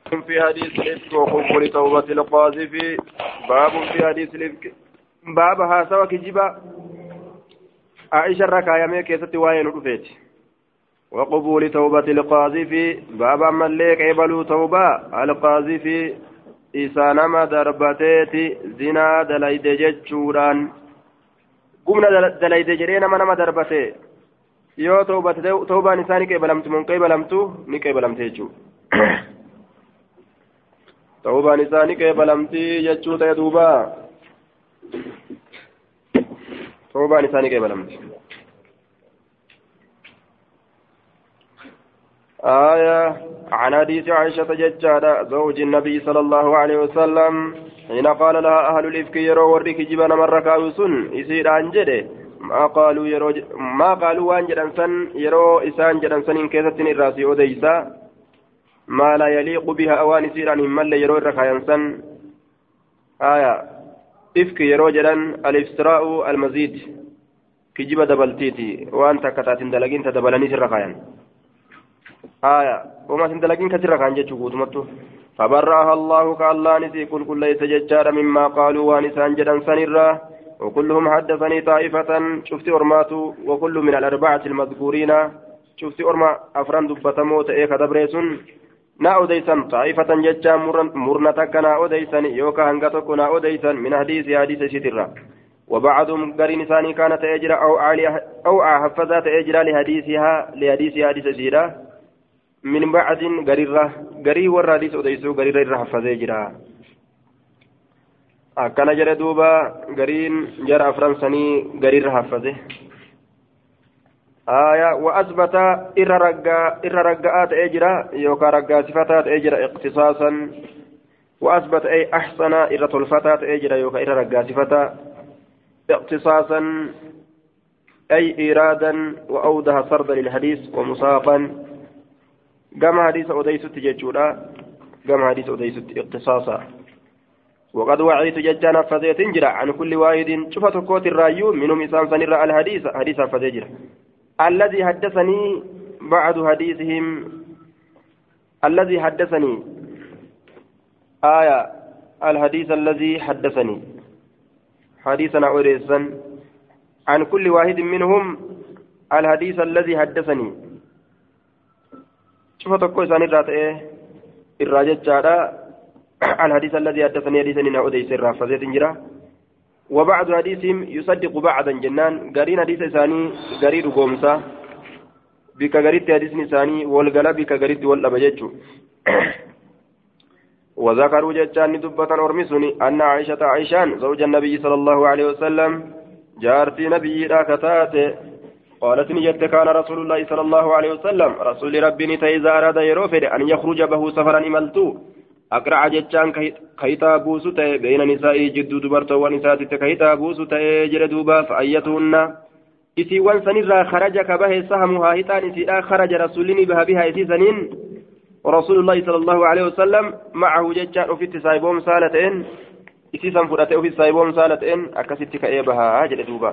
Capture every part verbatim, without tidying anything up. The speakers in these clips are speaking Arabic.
في حديث الإفك وقبول توبة القاذف. باب في حديث الإفك باب هاسا وكجبا عائشة الركاية ميكيسة وين رفيت وقبول توبة القاذف. باب من ليك عبلوا توبة القاذف إسانما دربتيت زنا دليد جتشوران قمنا دليد جرينا منما دربتي yoo toobaan isaa ni qeebalamtu mun qeebalamtu ni qeebalamte jechuudha toobaan isaa ni qeebalamti jechuu ta'e duuba toobaan isaa ni qeebalamti آية عن حديث عائشة ججارة زوج النبي صلى الله عليه وسلم حين قال لها أهل الإفك يروا ورك جبنا مرة كاوسن يصير عن جده ما قالوا يرو ما قالوا وان جدنسن يرو إسان جدنسن إن كيستن الراسي أوديسا ما لا يليق بها أوان سيران من لا يرو الرخاينسن آية إفك يرو جدن الافتراء المزيد كجب دبلتيتي وأنت كتات دلقين تدبلني الرخاين آية وما تندلقين كثير رخاين جتشوكوت متو فبرأها الله كالله نسي كل كل ليس ججار مما قالوا وانسان جدنسن الراه وكلهم حدثني طائفة شفت أرماتو وكل من الأربعة المذكورين شفت أرما أفران دبتمو تأيك دبريسون نا أوديسن طائفة ججا مرنتك نا أوديسن يوكا هنغتك نا أوديسن من حديث حديث شترة وبعضهم قرين ثاني كانت أجرى أو عالي أو حفظات أجرى لحديثها لحديث حديث شترة من بعد قريرة قري والحديث أوديسو قريرة حفظ أجرى akkana jedhe duuba gariin jara afransanii gariirra haffaze aya wa asbata irra raggaa irra ragga'aa ta'ee jira yookaan raggaasifataa ta'ee jira iqtisaasan wa asbata ay ahsana irra tolfataa ta'ee jira yookaan irra raggaasifataa iqtisaasan ay iraadan wa awdaha sarda lilhadiis wa musaaqan gama hadiisa odeysutti jechuudha gama hadiisa odeysutti iqtisaasa وقد وعيت ججانا فزيت جرا عن كل واحد شفت كوت الرايو منهم إسام سنرى الحديث حديث فزيجرا الذي حدثني بعد حديثهم الذي حدثني آية الحديث الذي حدثني حديثنا أوريسا عن كل واحد منهم الحديث الذي حدثني شفت كوت سنرى الراجل جارا الحديث الذي حدثني حديثني نعودي سر فزيت جرا وبعض حديثهم يصدق بعضا جنان قرين حديث ثاني قرير قومسا بك قريت حديث ثاني والقلب بك قريت والأبجج وذكروا جتان دبة أرمسني أن عائشة عائشان زوج النبي صلى الله عليه وسلم جارتي نبي راكتات قالت نجد كان رسول الله صلى الله عليه وسلم رسول ربي نتيزا أراد يروفر أن يخرج به سفرا إملتو أقرع جتان كيتا بوسو تأي بين نسائي جدو دبرتو ونساتي كيتا بوسو تأي جردوبا فأيتهن إسي وانسان خرج كبه سهمها هتان إسي خرج رسولني بها بها إسي سنين ورسول الله صلى الله عليه وسلم معه جتان في التسايبون سالتين إسي سنفرته في التسايبون سالتين أكست كأيبها جردوبا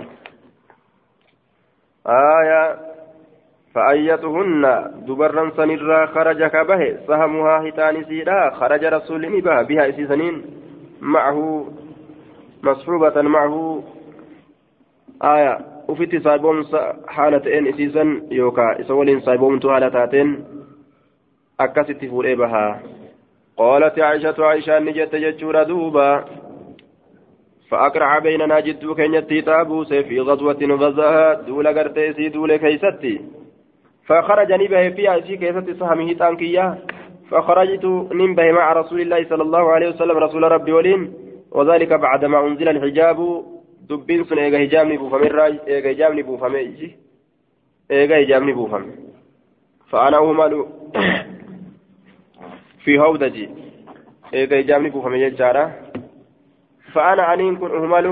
آية فأيتهن دبرا سنرا خرج كبه سهمها هتان سيدا خرج رسول بها بها سنين معه مصحوبة معه آية وفي تصايبون حالتين إسيسا يوكا إسولين صايبون حالتين أكست فول بها قالت عائشة عائشة نجت جتشور دوبا فأقرع بيننا جدو كنيتي تابوس في غزوة غزاها دول قرتيسي دول كيستي فخرج نبه فيها في كيسة سهمه تانكية فخرجت نبه مع رسول الله صلى الله عليه وسلم رسول ربي ولين وذلك بعدما أنزل الحجاب دبين سن إيغا هجام نبو فمن راج إيغا هجام نبو فمن إيغا هجام نبو فمن فأنا أهمل في هودجي إيغا هجام نبو فمن يجارة فأنا أنين كن أهمل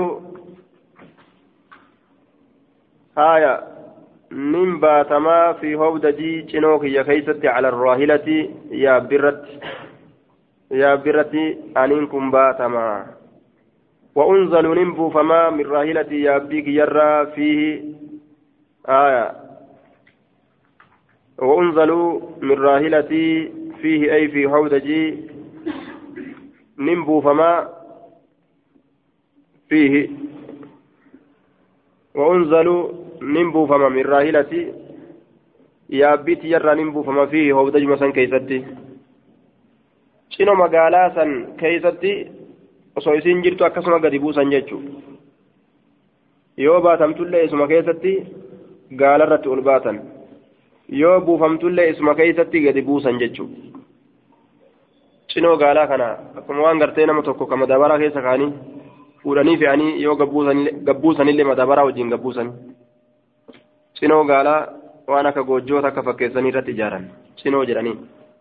آية نمبا تما في هودجي چنوك يا كيست على الراهلة يا برت يا برتي أنينكم باتما وأنزل نمبو فما من راهلتي يا بيك يرى فيه آية وأنزلوا من راهلتي فيه أي في هودجي نمبو فما فيه وأنزلوا نمبو فما من راهلتي يا بيتي يرى نمبو فما فيه هو دجم سن كيستي شنو مقالا سن كيستي osoo isiin jirtu akkasuma gadi buusan jechuudha yoo baatamtullee isuma keessatti gaalarratti ol baatan yoo buufamtullee isuma keessatti gadi buusan jechuudha cinoo gaalaa kana akkuma waan gartee nama tokko ka madabaraa keessa kaanii fuudhanii fe'anii yoo gabbuusanillee madabaraa wajjin gabbuusan cinoo gaalaa waan akka goojjoota akka fakkeessanii irratti ijaaran cinoo jedhanii.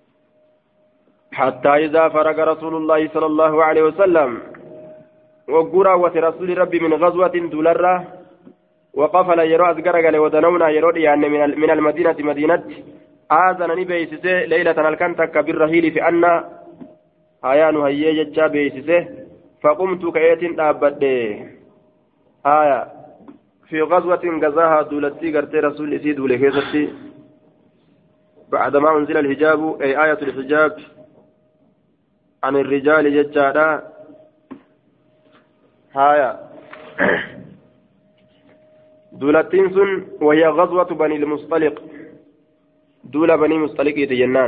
حتى إذا فرغ رسول الله صلى الله عليه وسلم وقرأ رسول ربي من غزوة دولرة وقفل يرى أزقرق ودنونا يرى يعني من المدينة مدينة آذن بيسسه ليلة الكنتك بالرهيل في أن آيان هيا ججا بيسسه فقمت كأيت أبد آية في غزوة غزاها دولتي قرتي رسول سيد ولكيستي بعدما أنزل الحجاب أي آية الحجاب عن الرجال ججادا هايا دولتين سن وهي غزوة بني المصطلق دولة بني مصطلق جنان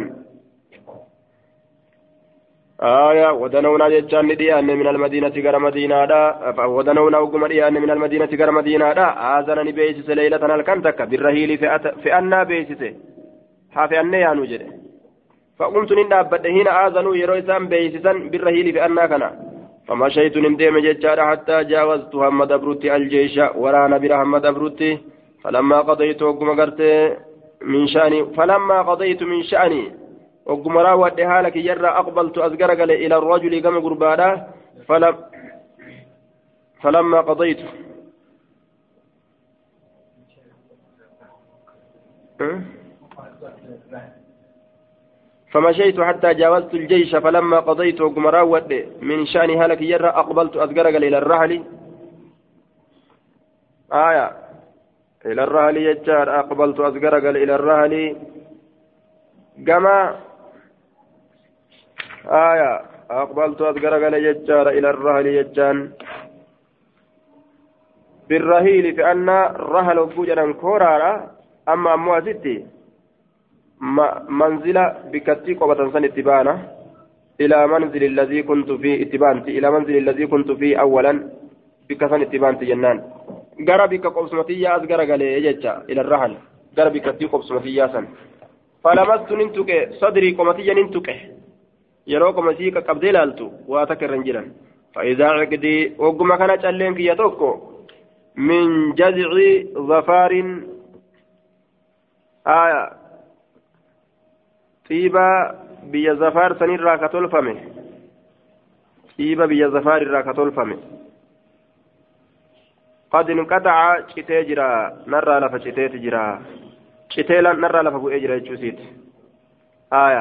آية ودنونا ججان ندي أن من المدينة غير مدينة دا ودنونا وقم أن من المدينة غير مدينة دا آذنني بيسس ليلة الكنتك بالرهيل في أنا بيسس حافي أني يا نجد فقمت نندابت هنا آذنوا يرويسان بيسسا بالرهيل في أنا كنا فمشيت نمديم ججارا حتى جاوزت محمد أبروتي الجيش ورانا بر محمد أبروتي فلما قضيت وقم قرت من شأني فلما قضيت من شأني وقم راوت حالك يرى أقبلت أزقرق إلى الرجل قم قربانا فلم فلما قضيت فمشيت حتى جاوزت الجيش فلما قضيت وقمراوت من شأن هلك يرى أقبلت أزقرق إلى الرحل آية إلى الرحل يجار أقبلت أزقرق إلى الرحل كما آية أقبلت أزقرق يجار إلى الرحل يجان بالرهيل فأن الرحل وجوجا كورارا أما أمواتي منزل بكتي قبة سن اتبانا إلى منزل الذي كنت فيه اتبانتي إلى منزل الذي كنت فيه أولا بكسن اتبانتي جنان قرى بك قبسمتي أزقر قلي يجتشا إلى الرحل قرى بكتي قبسمتي ياسا فلمست ننتك صدري قمتي ننتك يروك مسيك قبدي لالتو واتكر رنجلا فإذا عقدي وقم كانت ألينك يتوكو من جزع ظفار آية طيبا بيا زفار سنير راكتول فمي طيبا بيا زفار راكتول فمي قد انقطع شتيجرا نرى لفا شتيجرا شتيلا نرى لفا بؤجرا جوسيت آية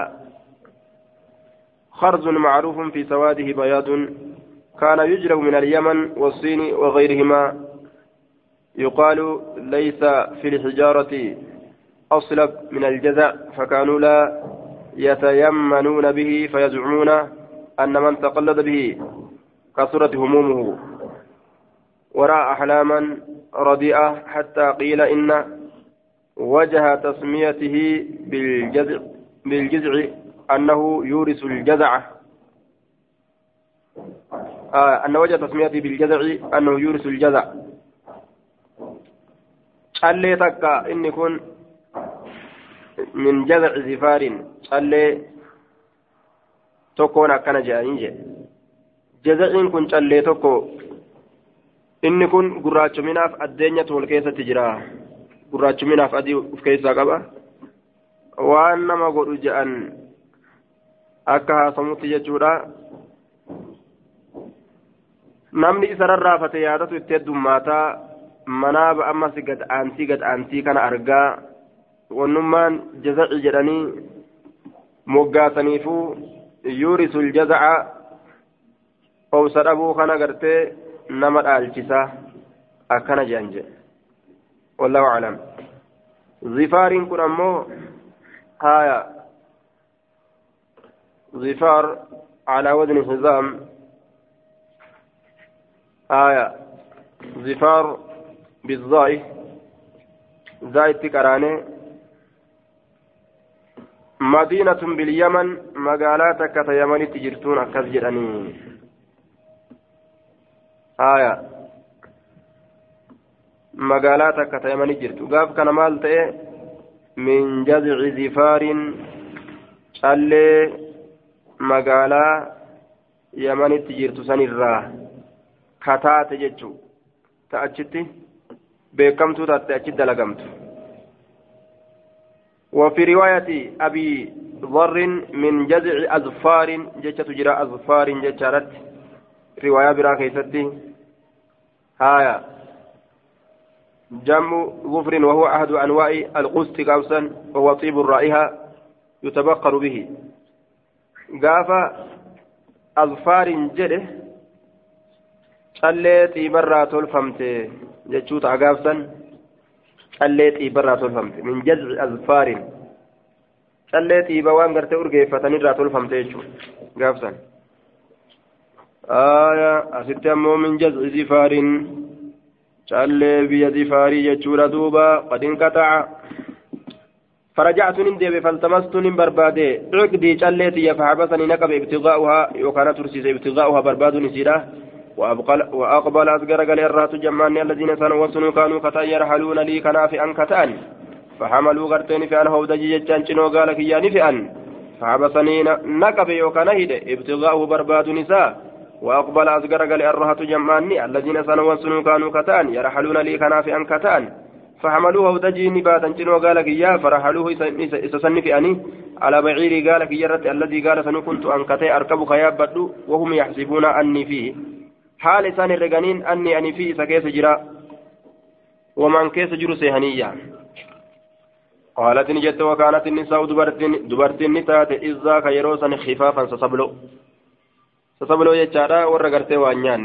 خرز معروف في سواده بياض كان يجرب من اليمن والصين وغيرهما يقال ليس في الحجارة أصلب من الجزع فكانوا لا يتيمنون به فيزعمون أن من تقلد به كثرت همومه وراء أحلاما رديئة حتى قيل إن وجه تسميته بالجزع, بالجزع أنه يورث الجزع آه أن وجه تسميته بالجزع أنه يورث الجزع اللي تكا إن يكون من جذع زفار شالي تكون أكنا جانيجي جذعين كن شالي تكو إن كن قراج مناف الدنيا تول كيسة تجرا قراج مناف أدي كيسة قبا وأنما قل جأن أكها صمت ججورا namni isarra raafate yaadatu itti heddummaata manaaba ammas gad aantii gad aantii kana argaa wannummaan jazaci jedhanii moggaasaniifuu yuurisul jazaca obsa dhabuu kana gartee nama dhaalchisa akkana jedhan jedhe wallahu aclam zifaariin kun ammoo haya zifaar على وزن حزام آية زفار بالظاء زايد تكراني مدينة باليمن مقالاتك كتيمن تجرتون أكذجرني آية مقالاتك كتيمن جرت قاف كان مالت من جذع زفار شالي مقالا يمن تجرت سنرا كتات جتشو تأجتي بكمتو تأجد لقمت وفي رواية أبي ضر من جذع أظفار جتشة تجرى أظفار جتشارت رواية براكيستي هايا جم ظفر وهو أحد أنواع القسط قوسا وهو طيب الرائحة يتبقر به قاف أظفار جده callee xiibarraa tolfamte jechuuta agaabsan callee xiibarraa tolfamte min jaz'i azfaarin callee xiiba waan gartee urgeeffatanirraa tolfamte jechuudha gaabsan aayaa asitti ammoo min jaz'i zifaarin callee biyya zifaarii jechuudha duuba qadin qata'a فرجعت نندب فالتمست من برباده عقدي جليتي فحبسني نقب ابتغاؤها وكان ترسيس ابتغاؤها برباد نسيره وأقبل أصغر قال الرات جمعني الذين سنوصنوا كانوا كتا يرحلون لي كناف أن كتان فحملوا غرتين في أن هود جيجان شنو قال كياني في أن فحبسني نقب وكنهد ابتغاؤه برباد نساء وأقبل أصغر قال الرات جمعني الذين سنوصنوا كانوا كتان يرحلون لي كناف أن كتان فحملوه ودجيني باتا شنو قال كيا فرحلوه إسسني في أني على بعيري قال كيرت الذي قال سنو كنت أن كتي أركب خياب بدو وهم يحسبون أني فيه حال إنسان الرجانين أني أني فيه سكيس جرا ومن كيس جرو سيهنية قالت نجت وكانت النساء دبرتين دبرتين نتات إذا كيروسا خفافا سصبلو سصبلو يجارا ورقرتي وانيان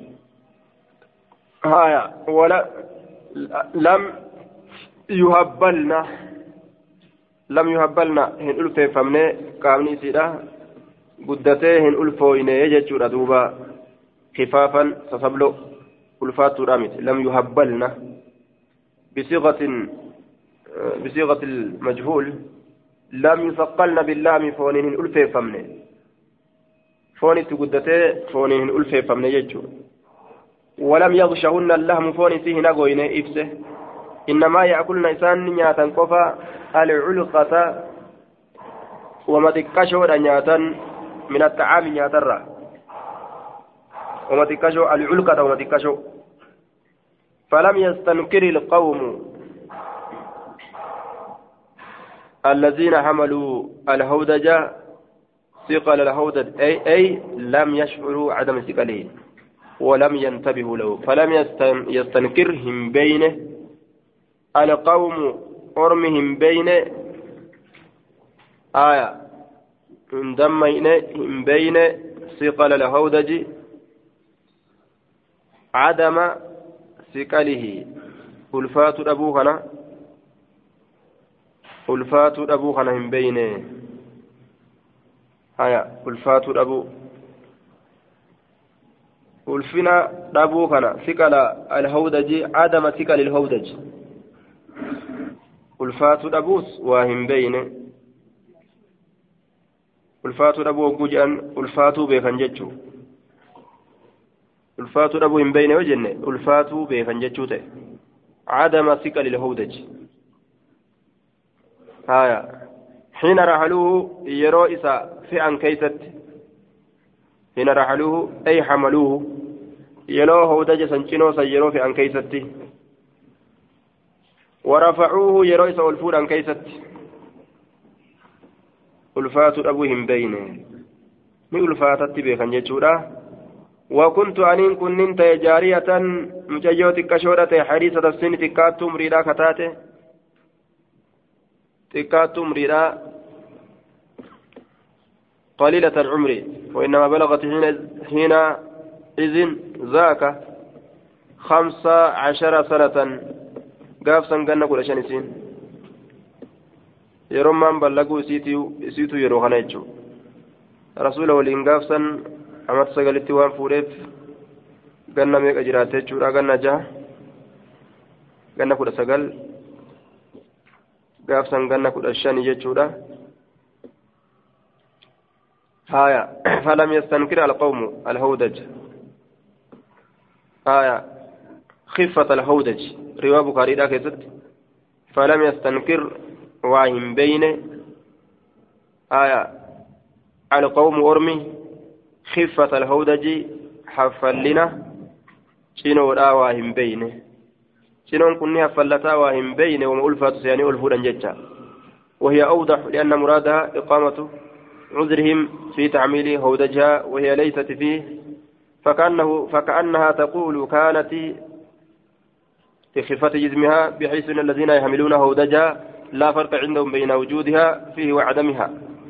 هايا ولا لم يهبلنا لم يهبلنا هن ألفي فمني قامني سيدا قدتي هن ألفويني يجتشورا دوبا خفافا سصبلو ألفات رامت لم يهبلنا بصيغة بصيغة المجهول لم يثقلن باللام فونين هن ألفي فمني فوني تقدتي فونين هن ألفي فمني يجتشور ولم يغشهن اللهم فوني فيه نقوين إفسه إنما يأكلن إنسان نياتا قفا العلقة وما تكشو نياتا من الطعام نياتا وما تكشو العلقة وما تكشو فلم يستنكر القوم الذين حملوا الهودج ثقل الهودج أي أي لم يشعروا عدم ثقله ولم ينتبهوا له فلم يستنكرهم بينه القوم أرمهم بينه آية اندمينهم بينه ثقل الهودج عدم ثقله ألفات أبوهنا ألفات أبوهنا هم بينه آية ألفات أبو ألفنا دابوكنا ثقل الهودج عدم ثقل الهودج ألفات دابوس وهم بين ألفات دابو جوجان ألفات بيفنجتشو ألفات دابو هم بين وجن ألفات بيفنجتشو عدم ثقل الهودج هايا حين رحلوه يروئس في أن كيست حين رحلوه أي حملوه يلوه هودج سنشنو سيرو في أن كيستي ورفعوه يرويس والفور أن كيست ألفات أبوهم بينه من ألفاتت بيخن جتشورا وكنت أنين كننت جارية مجيوت كشورة حريصة السن تكات مريدا كتاته تكات مريدا قليلة العمر وإنما بلغت حين إذن ذاك خمسة عشر سنة قاف سنقنا كل شنسين يروم من بلغوا سيتو سيتو يروحنا يجو رسول ولين قافسا أمت سقلت وان فوريف قلنا ميك أجرات تجورا قلنا جاه قلنا كل سقل قافسا قلنا كل الشان يجورا هايا فلم يستنكر القوم الهودج هايا خفة الهودج رواه بخاري ذاك فلم يستنكر واهم بين آية القوم أرمي خفة الهودج حفلنا شنو لا واهم بين شنو كنا حفلتا واهم بين ومؤلفات سياني ألفودا ججا وهي أوضح لأن مرادها إقامة عذرهم في تعميل هودجها وهي ليست فيه فكأنه فكأنها تقول كانت في خفة جسمها بحيث أن الذين يحملون هودجها لا فرق عندهم بين وجودها فيه وعدمها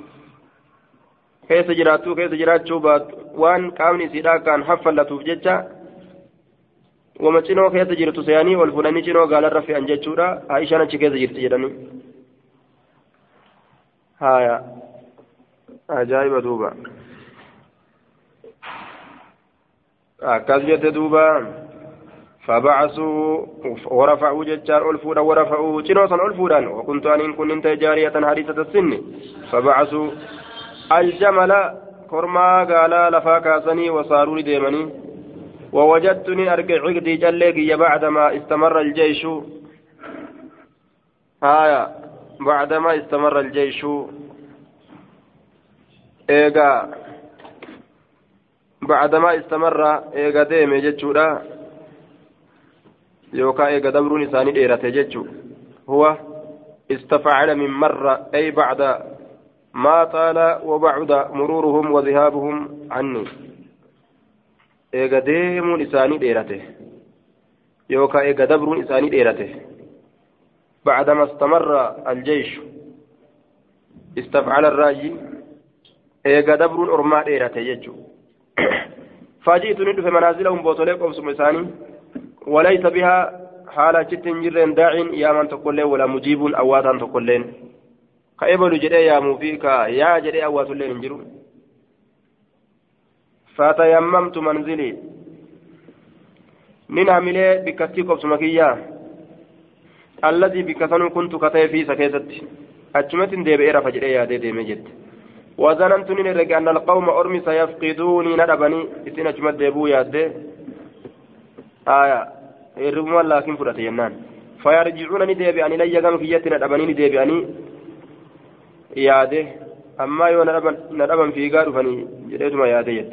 كيف جراتو كيف جراتو بات وان كامني سيدا كان حفلتو ججا وما تشينو كيف جرتو سياني والفلاني تشينو قال الرفي أن جتشورا عائشة نتشي كيف جرت جراني هايا عجائب دوبا أكاد دوبا فبعثوا ورفعوا ججار ألفودا ورفعوا جنوسا ألفودا وكنت أن كن انت جارية حديثة السن فبعثوا الجمل كرما قال لفاكا سني وصاروا ديمني ووجدتني أرجع عقدي جليكي بعدما استمر الجيش هايا بعدما استمر الجيش إيغا بعدما استمر إيغا ديمي جتشورا يوكا إيغا دبرون إساني ديرته جتشو هو استفعل من مرة أي بعد ما طال وبعد مرورهم وذهابهم عني إيغا ديمون إساني ديرته يوكا إيغا دبرون إساني ديرته بعدما استمر الجيش استفعل الراجي إيغا دبرون أرما ديرته جتشو فاجئت ندف منازلهم بوتوليكم سمساني وليس بها حالة جتن جرين داع يا من تقول ولا مجيب أواتا تقولين كأبل جدي يا موفيك يا جدي أوات اللين انجروا فتيممت منزلي من عملي بكتيكم سمكية الذي بكثن كنت كتي في سكيست أجمت ديبئر فجري يا دي دي مجد وظننت نرجع أن القوم أرمي سيفقدوني ندبني إتنا أجمت ديبو يا دي آية الرمال لكن فرت ينان فيرجعونني ديبئني لي يقام في يتنا ندبني ديبئني ياده أما يو ندبن في قارو فني جريتما ياديت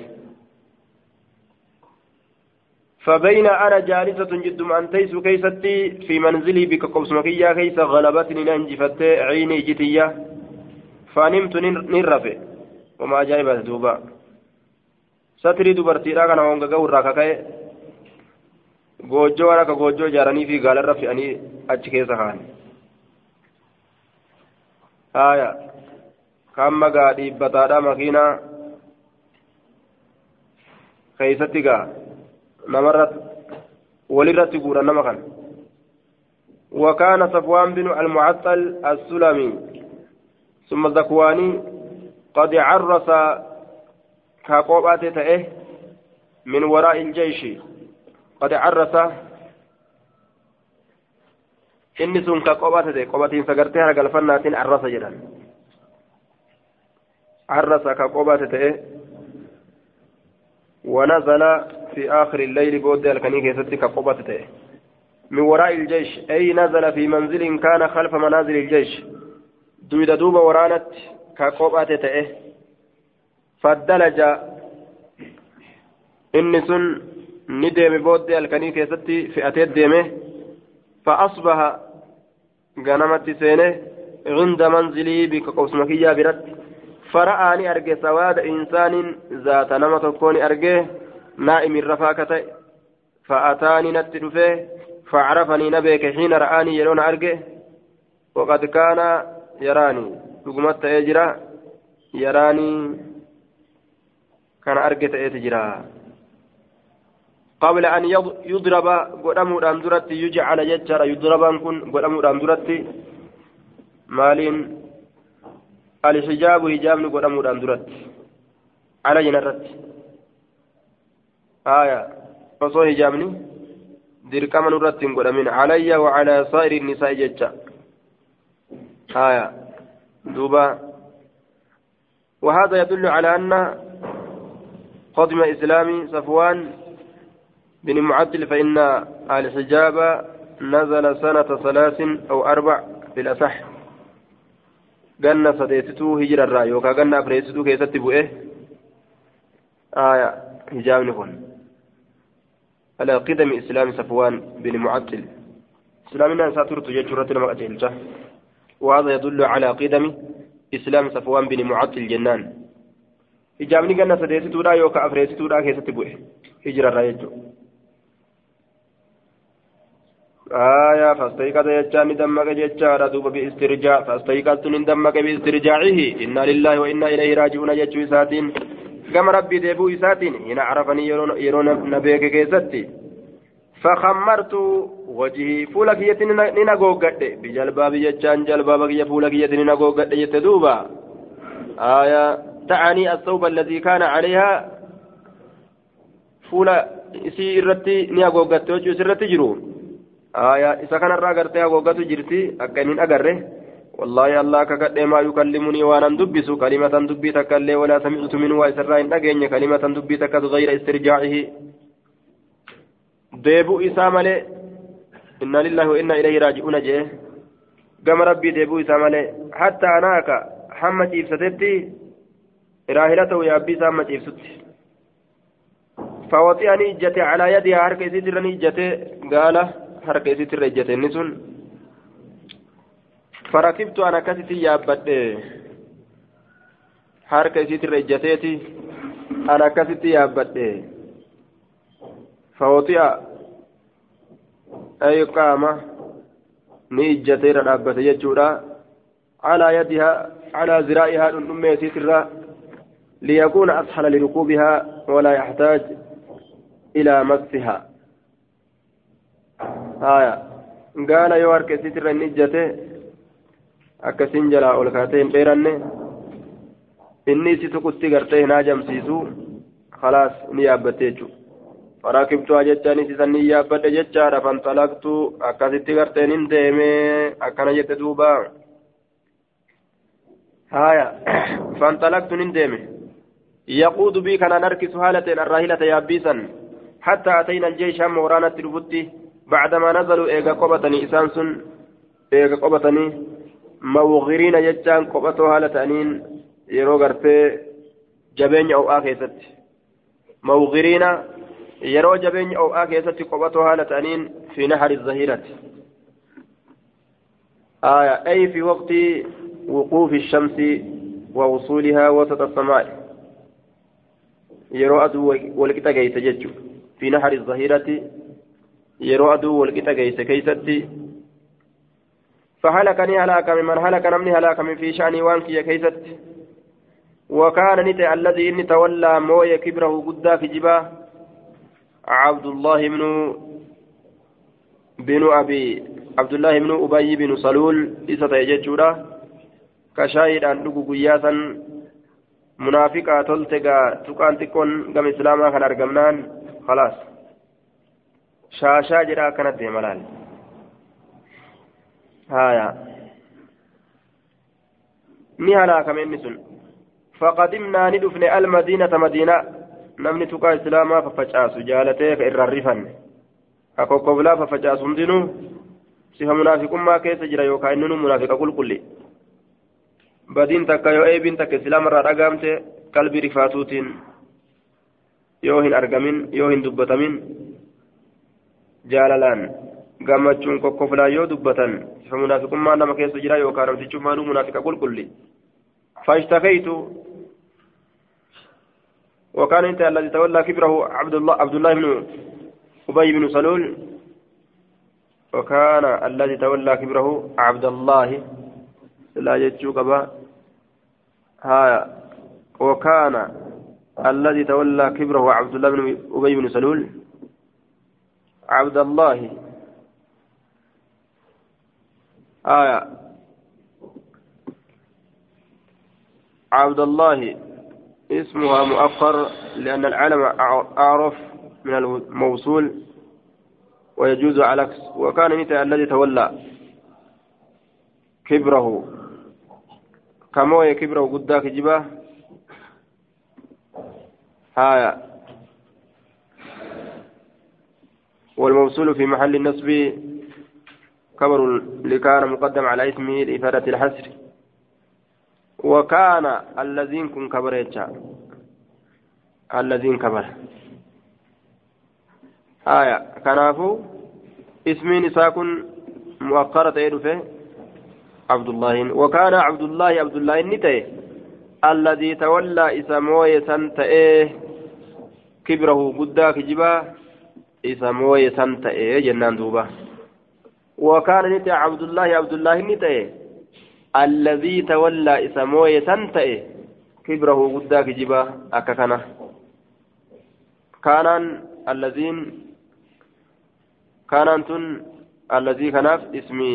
فبين أنا جالسة جد أن تيس كيستي في منزلي بك قوسمكية كيس غلبتني ننجفت عيني جتية فنمت نرفع وما جايبت دوبا ستري دبرتي راكنا وانغا غور راكاكاي goojjoo waan akka goojjoo ijaaranii fi gaalarra fe'anii achi keessa kaa'an haaya kan magaa dhiibbataadha makiinaa keeysatti gaa namarra walirratti guuran nama kan وكان صفوان بن المعطل السلمي ثم الزكواني قد عرس كقوبات تأه من وراء الجيش قد عرس إني سن كقوبات تأه قوباتين سقرتها قلفنات عرس جدا عرس كقوبات تأه ونزل في آخر الليل بود الكنيكة ستة كقوبات تأه من وراء الجيش أي نزل في منزل كان خلف منازل الجيش دويد دوب ورانت كقوبات تأه فالدلج إنسن ندم بود الكنيكة ستة في أتيت ديمه فأصبح غنمت سينه عند منزلي بكقوسمكية برت فرآني أرجع سواد إنسان ذات نمط كوني أرجع نائم الرفاقة فأتاني نتدفه فعرفني نبيك حين رآني يرون أرجع وقد كان يراني لقمت يجرى يراني كان أرجع تجرى قبل أن يضرب قدام الأندرة يجعل يجرى يضرب أنكن قدام الأندرة مالين الحجاب هجاب قدام الأندرة على جنرت آية فصوه جامني درك من رتين من علي وعلى صائر النساء ججا آية دوبا وهذا يدل على أن قدم إسلامي صفوان بن معدل فإن الحجاب نزل سنة ثلاث أو أربع في الأصح قلنا صديتتو هجر الرأي وكا قلنا أفريستو كيست بؤه آية حجاب نكون على قدم إسلام صفوان بن معدل إسلامنا ساترت جيشورة المقاتل وهذا يدل على قدم إسلام صفوان بن معدل جنان حجابني قلنا صديتتو لا يوكا أفريستو لا كيست بؤه هجر الرأي آية فاستيقظ يجان دمك ججار دوب باسترجاع فاستيقظت من دمك باسترجاعه إنا لله وإنا إليه راجعون يجو إساتين كما ربي ديبو إساتين إن عرفني يرون نبيك كيستي فخمرت وجهي فولك يتن ننقوقت بجلباب يجان جلبابك يفولك يتن ننقوقت يتدوبا آية تعني الثوب الذي كان عليها فولا سيرتي ننقوقت وجو سرتي جرون آية إذا كان الراجل أغوغاتو جرتي أكنين أجره والله الله كقد ما يكلمني وأنا ندبس كلمة دبي تكلي ولا سمعت منه وإسرائيل أجن كلمة دبي تكاد غير استرجاعه ديبو إسامة إنا لله وإنا إليه راجعون جه قام ربي ديبو إسامة حتى أناك حمد إفسدتي راهلته يا أبي سامة إفسدتي فوطئني إجتي على يدها حركة سيدرني إجتي قال harka isitti irra ejjate inni sun farakibtu ana akkasitti yaabbadhe harka isitti irra ejjateeti ana akkasitti yaabbadhe fawxi'a ay qaama ni ejjate irra dhaabbate jechuudha calaa yadihaa calaa ziraa'ihaa dhundhummee isitti irra liyakuuna ashala lirukuubihaa walaa yaxtaaj ilaa maksihaa haya gaala yoo harka isitti irra inni ijjate akkasiin jalaa ol kaatee hin dheeranne inni isi tuqutti gartee hin haajamsiisu khalaas ni yaabbatte jechuudha faraakibtuu jechaanis isan ni yaabbadhe jechaadha fanxalaqtu akkasitti garteen hin deeme akkana jette duuba haya fanxalaqtu hin deeme yaquudu bii kanaan harkisu haalateen arraahilata yaabbiisan حتى أتينا الجيش هم ورانا التلفتي بعدما نزلوا إيغا قبطني إسانسون إيغا قبطني موغرين يجان قبطوها لتأنين يروغرتي جبين أو آخيست موغرين يرو جبين أو آخيست قبطوها لتأنين في نهر الظهيرة آية أي في وقت وقوف الشمس ووصولها وسط السماء يرو أدو ولكتا جيس ججو في نهر الظهيرة يرو أدو ولكتا جيس كيستي فهلكني هلاك من هلك نمني هلاك من في شأني وانكي كيست وكان نتي الذي إني تولى موي كبره قدا في جباه عبد الله بن بن أبي عبد الله بن أبي بن صلول إسا تيججورا كشاهد أن لقو قياسا منافقا تلتقى تقان تكون قم إسلاما كان أرقمنان خلاص شاشا جرا كانت ملال هايا نهلا كمين نسن فقدمنا ندفن المدينة مدينة نمني تقى إسلاما ففجأس جالتك إررفن أكو قبلا ففجأس دينو سيها منافق ما كيس جرا يوكا إننو منافق كل كل بدين تكا يو أي بنتك إسلام را رقامت قلبي رفاتوتين يوهن أرقمين يوهن دبتمين جاللان gammachuun kokkoflaa yoo dubbatan ifa munaafiqummaa nama keessa jira yookaan namtichummaanuu munaafiqa qulqulli fashtakaytu وكان انت الذي تولى كبره عبد الله عبد الله بن أبي بن سلول وكان الذي تولى كبره عبد الله لا يجوك با ها وكان الذي تولى كبره عبد الله بن أبي بن سلول عبد الله آية عبد الله اسمها مؤخر لأن العالم أعرف من الموصول ويجوز على العكس وكان متى الذي تولى كبره كما كبره قداك جباه هايا والموصول في محل النصب خبر لكان مقدم على اسمه لإفادة الحسر وكان الذين كن كبريتشا الذين كبر آية كنافو اسمي نساكن مؤخرة يدفه عبد الله وكان عبد الله عبد الله نتيه الذي تولى اسموي سنتئه كبره قداك جبا اسموي سنتئه جنان دوبا وكان نتي عبد الله عبد الله نتئه الذي تولى اسموي سنتئه كبره قداك جبا أككنا كان الذين كانتن الذي كناف اسمي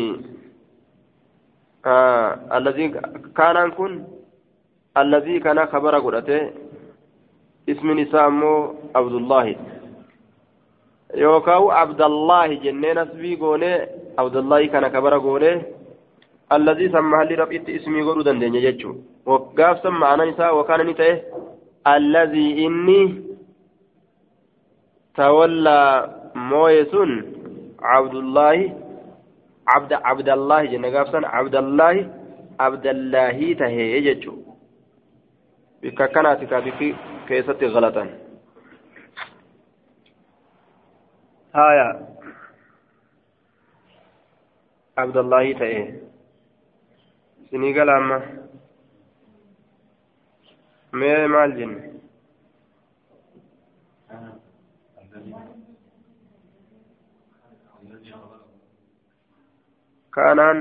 آه الذي كان كن الذي كان خبر قرأته اسم نساء عبد الله يوكاو عبد الله جنين اسبي قوله عبد الله كان خبر قوله الذي سماه لربيت اسمي قولوا دندن يجو وقاف سمعنا نساء وكان نتاه الذي إني تولى مويسون عبد الله عبد عبد الله جنة قافسا عبد الله عبد الله تهي يجو بك كانت كابك كيست غلطا هايا عبد الله تهي سنيقل أما ما مال جن كانان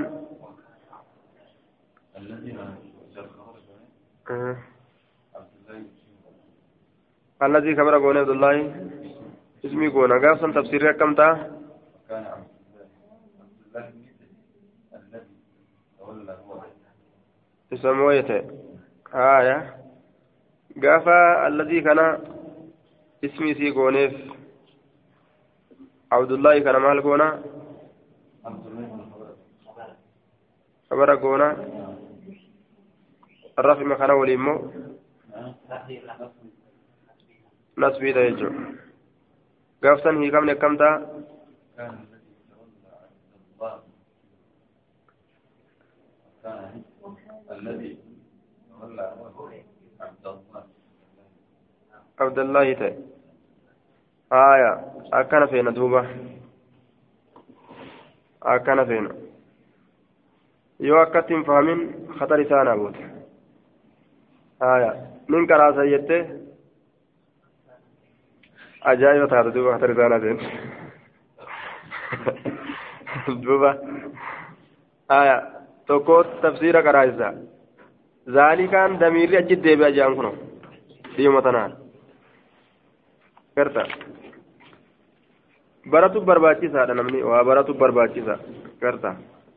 آه. الذي خبر قول عبد الله اسمي قونا قاسم تفسير كم تا كان عبد الله الذي تولى اسمويته آية قافا الذي كان اسمي سي قونيف عبد الله كان مال قونا خبر قونا الرفي مخانا وليمو نسبي تيجو قافسا هي كم نكم تا الذي تولى عبد الله عبد الله تي آية أكان فينا دوبة أكان فينا yoo akkatti hin fahamin khatar isaanaa boote haya nin karaasa jette ajaa'iba taate duuba khatar isaanaa seen duuba haya tokko tafsiira karaasa zaalikaan damiirri achitti deebi'a jaan kuno dhiima tanaan garta baratu barbaachisaadha namni waa baratu barbaachisa garta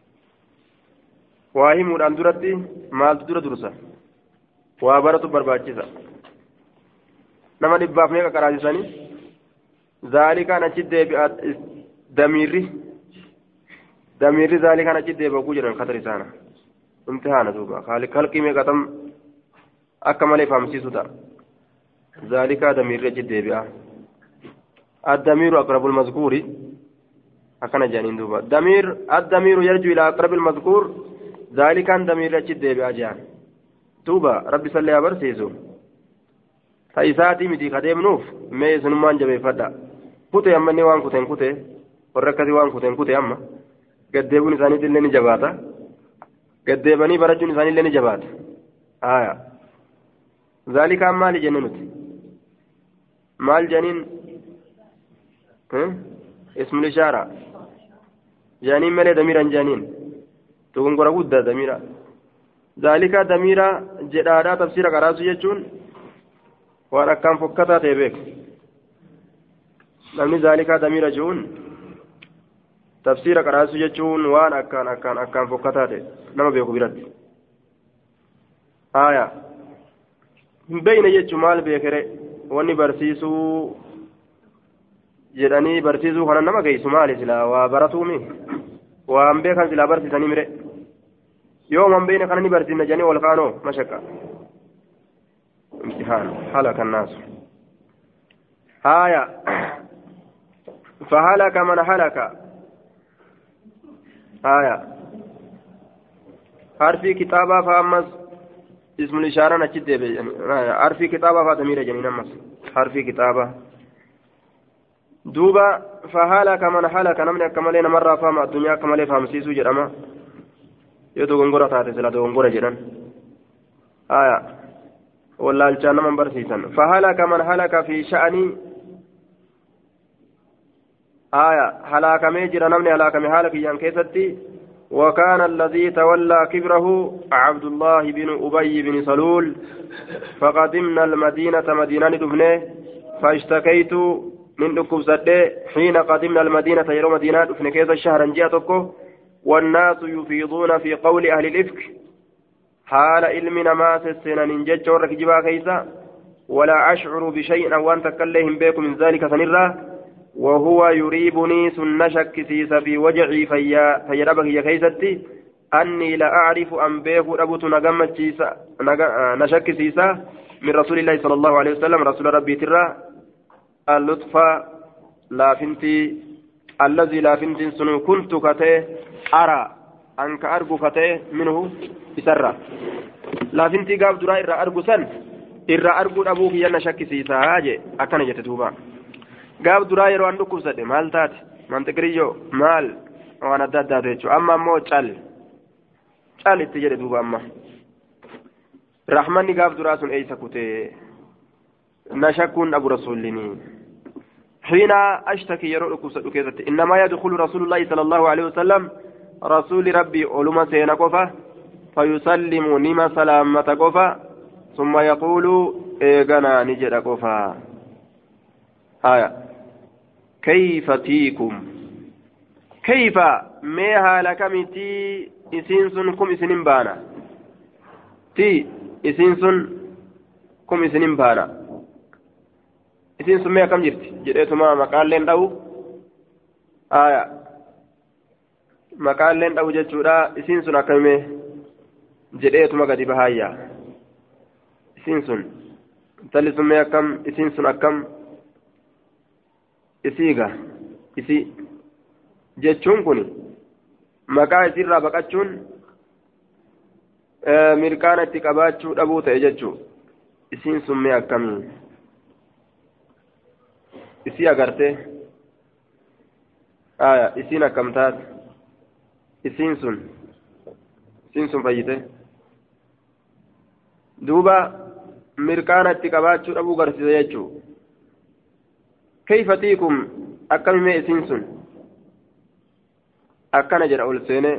waa himuudhaan duratti maaltu dura dursa waa baratu barbaachisa nama dhibbaaf meeqa qaraasisanii zaalikaan achi deebi'a damiirri damiirri zaalikaan achi deebi'a kuu jedhan katar isaana imtihaana duuba kalqii meeqatam akka malee fahamsiisu ta'a zaalikaa damiirri achi deebi'a addamiiru aqrabul mazkuuri akkana jedhaniin duuba damiir addamiiru yarju ilaa aqrabil mazkuur ذلك عند ميرج الدبي أجان توبا ربي صلى الله عليه وسلم فإساتي متي خديم نوف ما يسنمان جبي فدا كوتي أما نيوان كوتين كوتي وركزي وان كوتين كوتي أما قد ديبوني ثاني تلني جباتا قد ديبني برجوني ثاني لني جبات آية ذلك أما لجننت مال جنين اسم الإشارة جانين ملي دميرا جانين تكون قرأ قد دميرا ذلك دميرا جدادا تفسير قراسو يجون وانا كان فكتا تيبك نمني ذلك دميرا جون تفسير قراسو يجون وانا كان أكان أكان فكتا تي نما بيكو برد آية بين يجمال بكره واني برسيسو jedhanii barsiisuu kana nama geessu maali silaa waa baratuumi waan beekan silaa barsiisanii mire yoo man beekne kana ni barsiisna jedhanii wal kaanoo mashakka imtihaan halaka annaasu haaya فهلك من هلك آية حرفي كتابة فأمس اسم الإشارة نجد يعني حرفي كتابة فاتمير جنين أمس حرفي كتابة دوبا فهلك من هلك نمني كمالين مرة فهم الدنيا كمالين فهم سيسو جرما يدو غنغورة تاتي سلا دو غنغورة جران آية والله الجانة من برسيسا فهلك من هلك في شأن آية هلاك ميجر نمني هلاك مهالك ين كيستي وكان الذي تولى كبره عبد الله بن أبي بن سلول فقدمنا المدينة مدينة دفنه فاشتكيت من دكوب سده حين قدمنا المدينة يرو مدينة دفنه كيس الشهر جاءتكو والناس يفيضون في قول أهل الإفك حال علمنا ما سسنا ننجج ورك جبا كيسا ولا أشعر بشيء وأن تكلهم بكم من ذلك سنرا وهو يريبني سن شكسيس في وجعي فيا فيربك يا كيستي أني لا أعرف أن بيه أبوت نشكسيسا من رسول الله صلى الله عليه وسلم رسول ربي ترى اللطف لا فنتي الذي لا فنتي سنو كنت كته أرى أنك أرجو كته منه بسرة لا فنتي قاب درا إرى أرجو سن إرى أرجو أبوك يا نشكسيسا هاجي أكن جتتوبا gaaf duraa yeroo an dhukkubsadhe maal taate mantiqiriyyoo maal waan adda addaatu jechuudha amma ammoo cal cal itti jedhe duuba amma rahmanni gaaf duraa sun eeysa kutee na shakkuun dhabu rasuullinii xiina ashtaki yeroo dhukkubsadhu keessatti innamaa yadkhulu rasuulullaahi sala allahu alehi wasalam rasuuli rabbii oluma seena qofa fayusallimu nima salaammata qofa summa yaquulu eeganaa ni jedha qofa haya كيف تيكم كيف ما هالكمتي إسنسن كم إسنين بانا تي إسنسن كم إسنين بانا إسنسن ما كم جرت جريت ما مقال لين داو آية مقال لين داو جتورا إسنسن أكمل جريت ما قد بهايا إسنسن تلسن ما كم إسنسن أكم isiiga isi jechuun kun maqaa isirraa baqachuun mirkaana itti qabaachuu dhabuu ta'e jechuu isiin sun mee akkamii isii agarte aya isiin akkam taate isiin sun isiin sun fayyite duuba mirkaana itti qabaachuu dhabuu garsiisa jechuu كيف تيكم أكم ما إسنسون أكن جرى أولسينه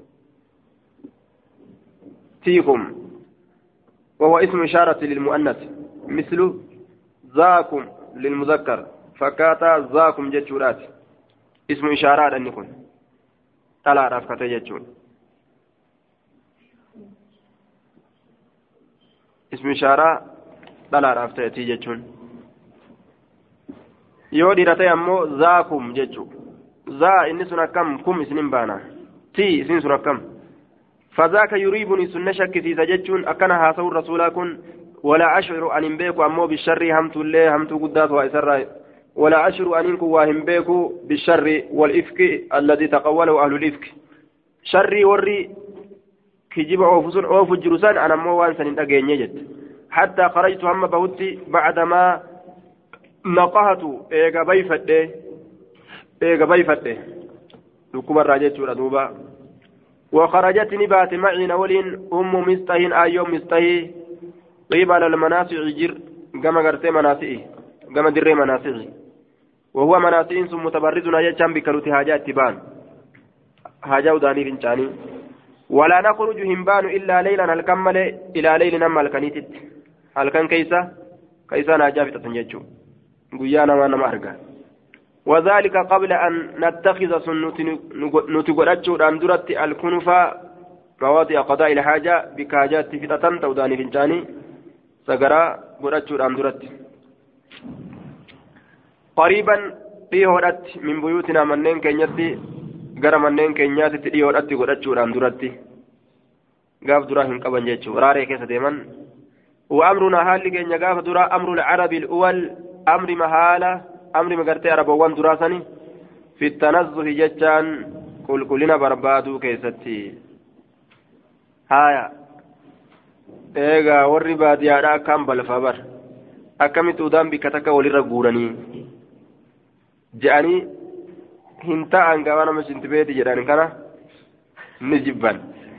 تيكم وهو اسم إشارة للمؤنث مثل ذاكم للمذكر فكاتا ذاكم جتشورات اسم إشارة أن يكون تلا رافكة جتشون اسم إشارة تلا رافكة جتشون yoo dhiirate ammoo zaakum jechu zaa inni sun akkam kum isinin baana ti isin sun akkam fazaaka yuriibuni sunna shakkisiisa jechuun akkana haasa'u rasuulaa kun walaa ashuru an hin beeku ammoo bisharrii hamtuullee hamtuu guddaatu waa isarraa walaa ashuru aniin kun waa hin beeku bisharri walifki alladii taqawwalahu ahlulifki sharrii warri kijiba oofusun oofu jiru san an ammoo waan san hin dhageenye jette hattaa kharajtu hamma bahutti bacdamaa نقهت إيجا بيفته إيجا بيفته لكم الراجع ردوبا وخرجت نبات معي نولين أم مستهين أيوم مستهي قبل المناسع جر كما قرت مناسعي كما در مناسعي وهو مناسع ثم متبرزنا يجام بكروت حاجات تبان حاجة وداني فنشاني ولا نخرج همبان إلا ليلا الكمل إلى ليل نمال كنيتت هل كان كيسا كيسا ناجافة تنججو guyyaana waan nama arga وذلك قبل أن نتخذ سنة نتقرأتشو درت الكنفة مواضع قضاء الحاجة بكاجات فتاة توداني فنجاني سجرا قرأتشور أندرت قريبا ريهورت من بيوتنا منين كنيتي غير منين كنياتي ريهورت قرأتشور أندرت قاف دراهم قبن جيتشو راري كيس ديمن وأمرنا هالي كن قاف درا أمر العرب الأول أمر مهالة أمر مقرتي عربوان دراسني في التنزه جتان كل كلنا بربادو كيستي هايا إيغا ورّي باديادا كام بالفابر أكمت أدام بكتك ولر غوراني جاني هنتا أنقوانا مشنت بيتي جراني كنا نجبان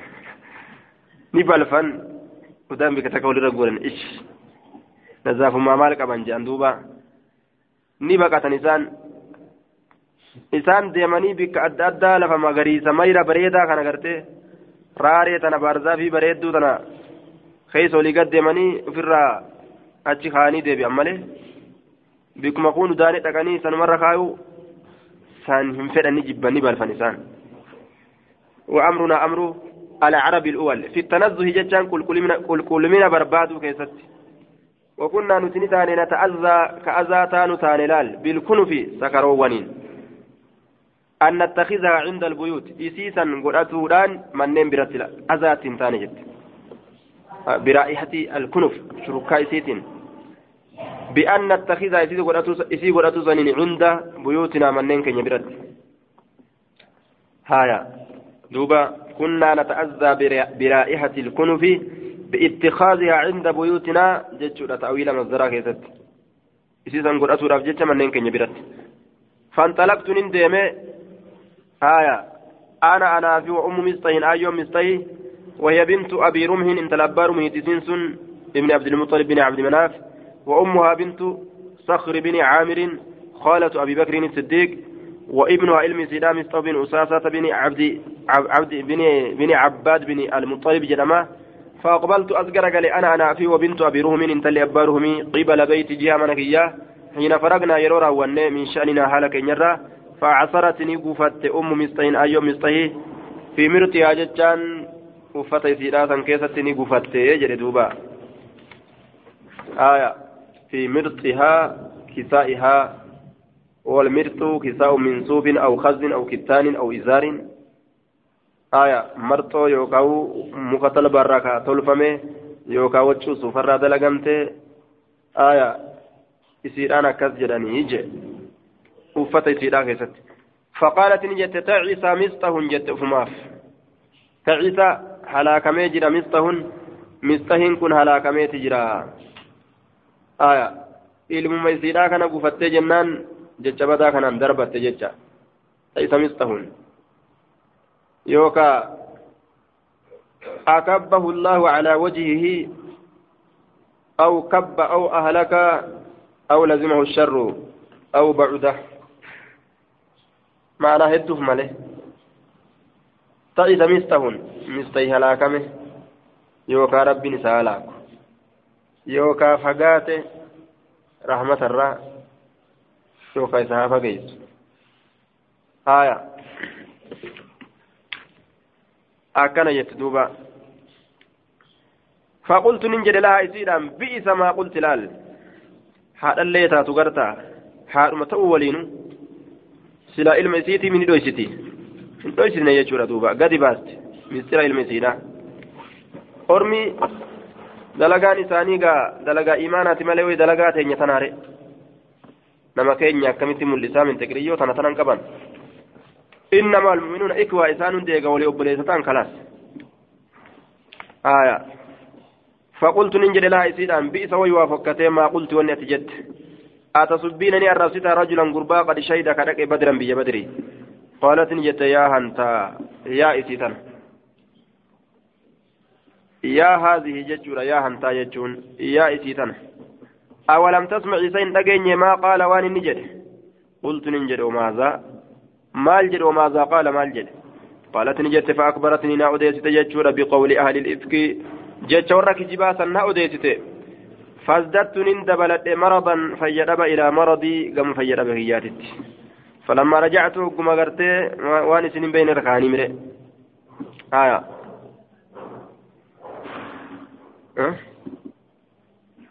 نبالفن أدام بكتك ولر غوراني إيش نزاف ما مالك أبان جاندوبا نبكة نسان isaan deemanii bikka adda addaa lafa magariisa mayra bareedaa kana gartee raaree tana baarzaa fi bareedduu tana keessa olii gad deemanii ofirraa achi kaanii deebi'an malee bikkuma kun udaanii dhaqanii sanumarra kaayuu isaan hin fedhanii jibbanii balfan isaan وأمرنا أمر العرب الأول في التنزه جتان كل كل من بربادو كيست وكنا نتنتان نتأذى كأذى تانو تانلال بالكنف سكروانين أن نتخذها عند البيوت إسيسا قرأتودان من نم برتلا أذات تانجت برائحة الكنف شركاء إسيتين بأن نتخذها إسي قرأتوزن عند بيوتنا من نم كن برت هايا دوبا كنا نتأذى برائحة الكنف باتخاذها عند بيوتنا جتشو تأويل مصدرها كيست إسيسا قرأتودان جتش من نم كن برت فانطلقت نندمي آية أنا أنا في أم مستين أيوم مستين وهي بنت أبي رمح إن تلبى رمح تسنسن ابن عبد المطلب بن عبد مناف وأمها بنت صخر بن عامر خالة أبي بكر الصديق وابنها علم سلام بن أساسة بن عبد عبد بن بن عباد بن المطلب جنما فأقبلت أذكر قال أنا أنا في وبنت أبي رهم إن تلبى رمي قبل بيت جهة منكية حين فرقنا يرورا وني من شأننا هلك نرى فعصرتني قفت أم مستين أيوم مستهي في مرتها جتان قفت سيراسا كيستني قفت يجري دوبا آية في مرتها كسائها والمرت كساء من صوف أو خز أو كتان أو إزار آية مرتو يوكاو مقتل براكا تلفمي يوكاو تشوسو فرا دلقمتي آية إسيرانا كزجراني يجي وفتى سيدا كيست فقالت نجت تعيسى مستهن جت فماف تعيسى هلاك ميجرا مستهن مستهن كن هلاك ميتجرا آية ilmu maysiidhaa kana gufattee jennaan jecha badaa kanaan darbatte jecha ta'isa mistahun yookaa akabbahu allahu calaa wajhihi aw kabba aw ahlaka aw lazimahu sharru aw bacuda معنى هدوف ماله تعيس مستهن مستي هلاكمه يوكا ربي نسالاك يوكا فقاته رحمة الرا يوكا إسها فقيس آية أكنا يتدوبا فقلت ننجد لها إسيرا بئس ما قلت لال هذا اللي تاتقرتا هذا متأولين sila ilma isiitii min hidhoysiti hin dhoysine jechuudha duuba gadi baaste mistira ilma isiidha ormi dalagaan isaanii gaa dalagaa imaanaati malee way dalagaa teenya tanaare nama keenya akkamitti mul'isaa min teqriyyoo tana tanan qaban innama almu'minuuna ikwaa isaan hundi eega walii obboleessa ta'an kalaas aya faqultu nin jedhe laha isiidhaan bi'isa waywaa fokkatee maa qulti wanni ati jette أتصبينني الرصيد رجلا قربا قد شهد كذلك بدرا بي بدري قالت نجت يا هنتا يا إسيتن يا هذه ججورة يا هنتا ججون يا إسيتن أولم تسمع سين دقيني ما قال وان نجد قلت ننجد وماذا ما الجد وماذا قال ما الجد قالت نجت فأخبرتني نعوديت ججورة بقول أهل الإفك ججورة كجباسا نعوديت فازددت نندبلت مرضا فيدب إلى مرضي قم فيدب هياتت فلما رجعت قم قرت واني سنين بين ركاني مري آية أه؟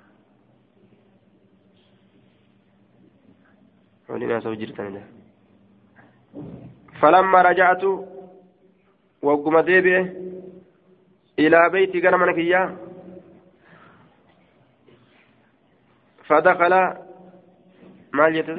ولنا سوجرتنا فلما رجعت وقم ديبه إلى بيتي قال منك إياه فدخل ما جته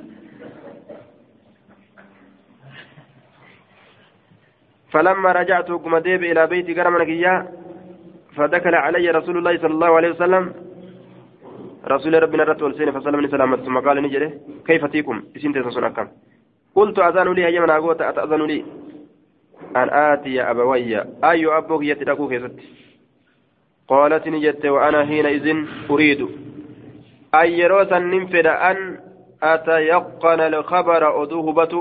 فلما رجعت وقم ديبه إلى بيتي قال منك إياه فدخل علي رسول الله صلى الله عليه وسلم رسول ربنا رت والسين فسلمني سلامة ثم قال نجري كيف تيكم اسم تنسون أكم قلت أذان لي هيا من أقوت أتأذن لي أن آتي أبوي أي أبوك يتدقوك يا ستي قالت نجت وأنا حينئذ أريد أن يروسا ننفد أن أتيقن الخبر أدوه بتو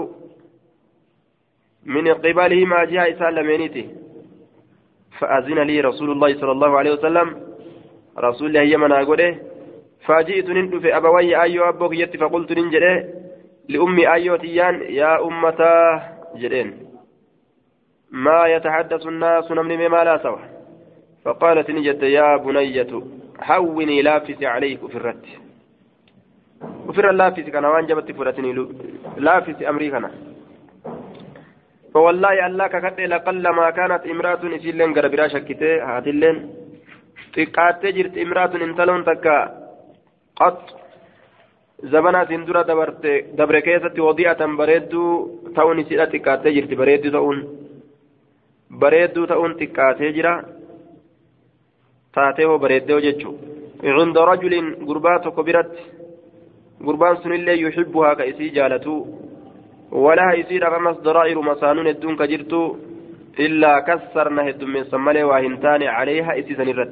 من قبله ما جاء سلمينيتي فأذن لي رسول الله صلى الله عليه وسلم رسول الله يمن أقوله فجئت ندف أبوي أيو أبوك يت فقلت ننجره لأمي أيو تيان يا أمتا جرين ما يتحدث الناس نمني ما لا سوى فقالت نجت يا بنية حوني لافس عليك في الرد وفر اللافس كان وان جبت فرتني لافس أمريكنا فوالله الله ككت لقل ما كانت امرأة إسيلين قربرا شكته هاتلين تقات جرت امرأة انتلون تكا قط زبنا سندرة دبرت دبر كيسة وضيئة بريدو تاون سيئة تقات جرت بريدو تاون بريدو تاون تقات جرا تاتيه بريدو جتشو عند رجل قربات كبرت قربان سن الله يحبها كإسي جالتو ولا يصير خمس ضرائر مسانون الدون كجرتو إلا كسرنا الدون من سمالي وهنتان عليها إسيسن الرد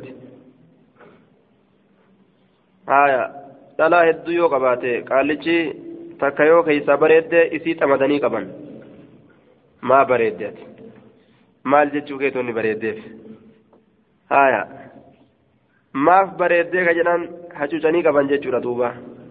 آية لا هدو يو قباتي قال لي تكيو كيسا بريد إسيت أمدني قبان ما بريدت مال جتشو كيتوني بريدت آية ما بريد كجنان حجوجاني قبان جتشو ردوبا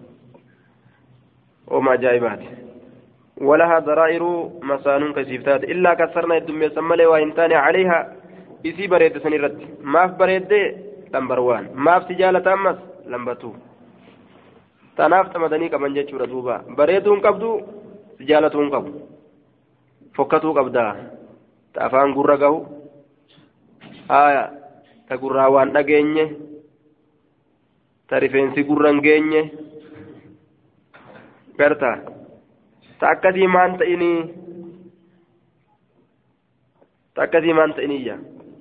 وما جايبات ولها ضرائر مسانون كسيفتات إلا كسرنا الدنيا سمالي وإنتان عليها إسي بريد سنرد ما في بريد لمبروان ما في سجالة أمس لمبتو تنافت مدني كمان جيتشو ردوبا بريدون قبدو سجالتون قبو فكتو قبدا تأفان قرقه آية تقراوان نجيني ترفين سيقران جيني قرتا تأكدي ما أنت إني تأكدي ما أنت إنية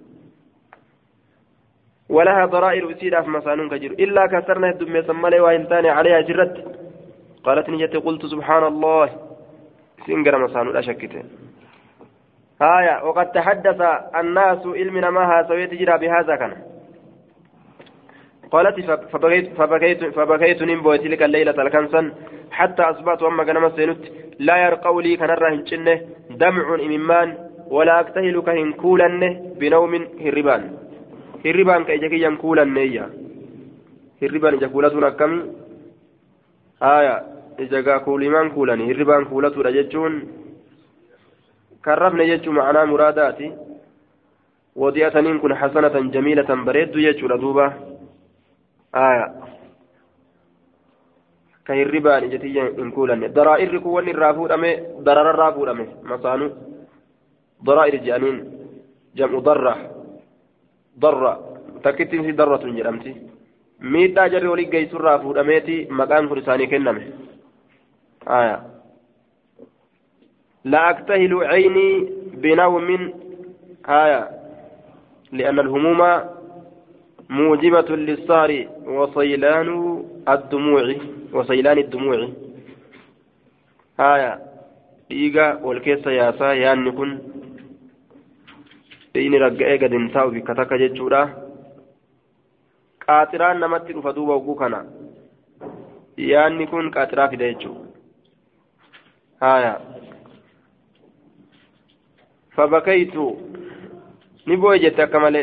ولها ضرائر أسيرة في مسانون كجر إلا كسرنا الدمية سمالي وإنتاني عليها جرت قالت نجت قلت سبحان الله سنقر مسانون أشكته آية وقد تحدث الناس علمنا معها سويت جرى بهذا كان قالت فبكيت فبكيت فبكيت نمبو تلك الليلة الكنسن حتى أصبحت وأما كان سينت لا يرقوا لي كان الرهن دمع إممان ولا أكتهل كهن كولن بنوم هربان هربان كيجاكي ينكولن نيا هربان إجا كولتنا كم آية إجا كولمان كولن هربان كولتنا جتشون كرفنا جتشو معنا مراداتي وديئة كن حسنة جميلة بريد جتشو ردوبة آية كهربان جتي إن كولن درائر كون الرافود أمي ضرر الرافود أمي مصانو ضرائر جانين جمع ضرة ضرة تكتين في ضرة جرمتي ميتا جري ولي جيس الرافود أميتي مكان فرساني كنمي آية لا أكتهل عيني بنوم آية لأن الهموم موجبة للسهر وصيلان الدموع وصيلان الدموع آية إيجا والكيس ياسا يان كن إني رجعي قد انتهوا بكتاك جتشورا قاتران نمت رفضوا وقوكنا يان كن قاترا في ديتشو آية فبكيت نبوي جتا كمالي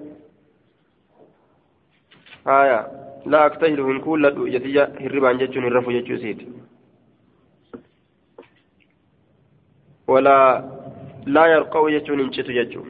آية لا أكتهل من كل جتيا هربان جتشون الرفو جتشو سيد ولا لا يرقوا جتشون انشتو جتشون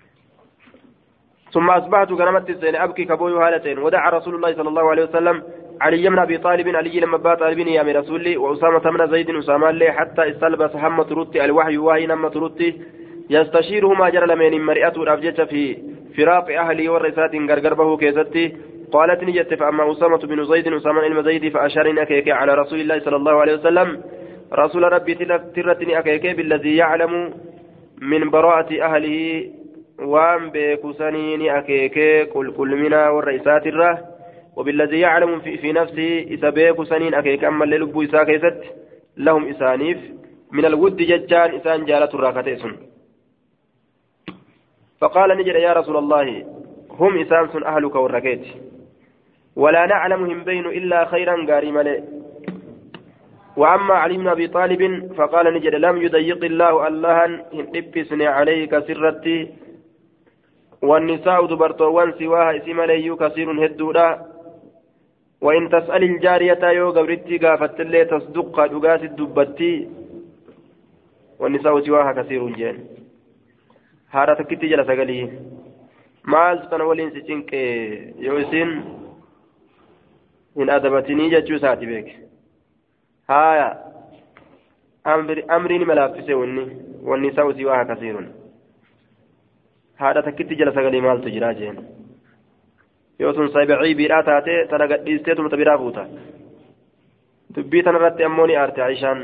ثم أصبحت كرمت السين أبكي كبوي هالتين ودعا رسول الله صلى الله عليه وسلم علي بن أبي طالب علي لما بات طالبين يا من رسولي وأسامة بن زيد أسامة لي حتى استلبس هم ترتي الوحي وهي نم ترتي يستشيرهما جرى لمن مرئته الأبجة في فراق أهلي والرسات غرغربه كيستي قالت نجت فأما أسامة بن زيد أسامة بن زيد فأشارنا أكيك على رسول الله صلى الله عليه وسلم رسول ربي ترتني أكيك بالذي يعلم من براءة أهله وان بكسنين أكيك كل كل منا والرئيسات الره وبالذي يعلم في, في نفسه إذا بكسنين أكيك أما اللي لبو إسا كيست لهم إسانيف من الود ججان إسان جالة الراكتيسون فقال نجد يا رسول الله هم إسان أهلك والركيت ولا نعلمهم بين إلا خيرا قاري ملئ وأما علي بن أبي طالب فقال نجد لم يضيق الله الله إبسني عليك سرتي والنساء دبرتوان سواها اسم لي كثير هدودا وإن تسأل الجارية يو قبرتي قافت اللي تصدق دقات الدبتي والنساء سواها كثير جين هذا تكتي جلس قلي maal sana waliin si cinqee yoo isin hin adabatini jechuu isaati beeke haya amriin malaaffise wanni wanni isaa usii waa kasiirun haadha takkitti jala sagalee maaltu jiraa jeen yoo sun saybicii biidhaa taate tana gadhiisteetuma ta biraa fuuta dubbii tanarratti ammoo ni aarte aishaan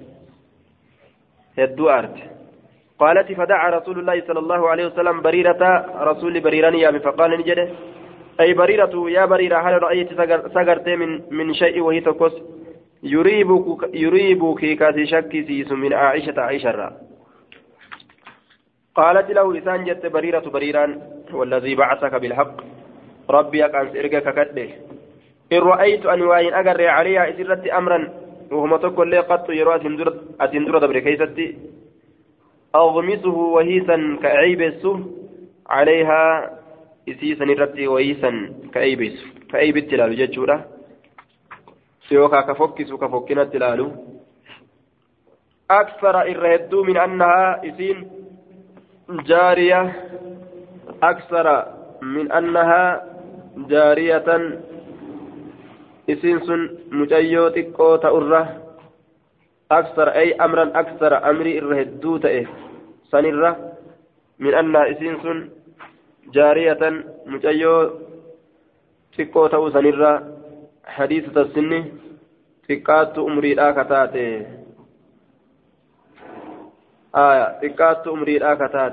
hedduu aarte قالت فدعا رسول الله صلى الله عليه وسلم بريرة رسول بريران يا فقال نجده أي بريرة يا بريرة هل رأيت سقرت من من شيء وهي تقص يريبك يريبك كاسي شك سيس من عائشة عائشة را قالت له لسان جت بريرة بريران والذي بعثك بالحق ربي أن سرقك كده إن رأيت أن وين أجر عليها إسرت أمرا وهم تقول لي قط يروى أتندر دبر كيستي أغمسه وهيسا كأيبسه عليها إسيسا نرتي وهيسا كأيبس كأيب التلال جتشورة سيوكا كفكس كفكنا التلال أكثر الرهدو من أنها إسين جارية أكثر من أنها جارية إسين سن مجيوتك قوة أره أكثر أي أمرا أكثر أمري الرهدو تأه سنرة من أن إسنس جارية مجيو تكوته سنرة حديثة السن تكات أمري الآكتات آية تكات أمري الآكتات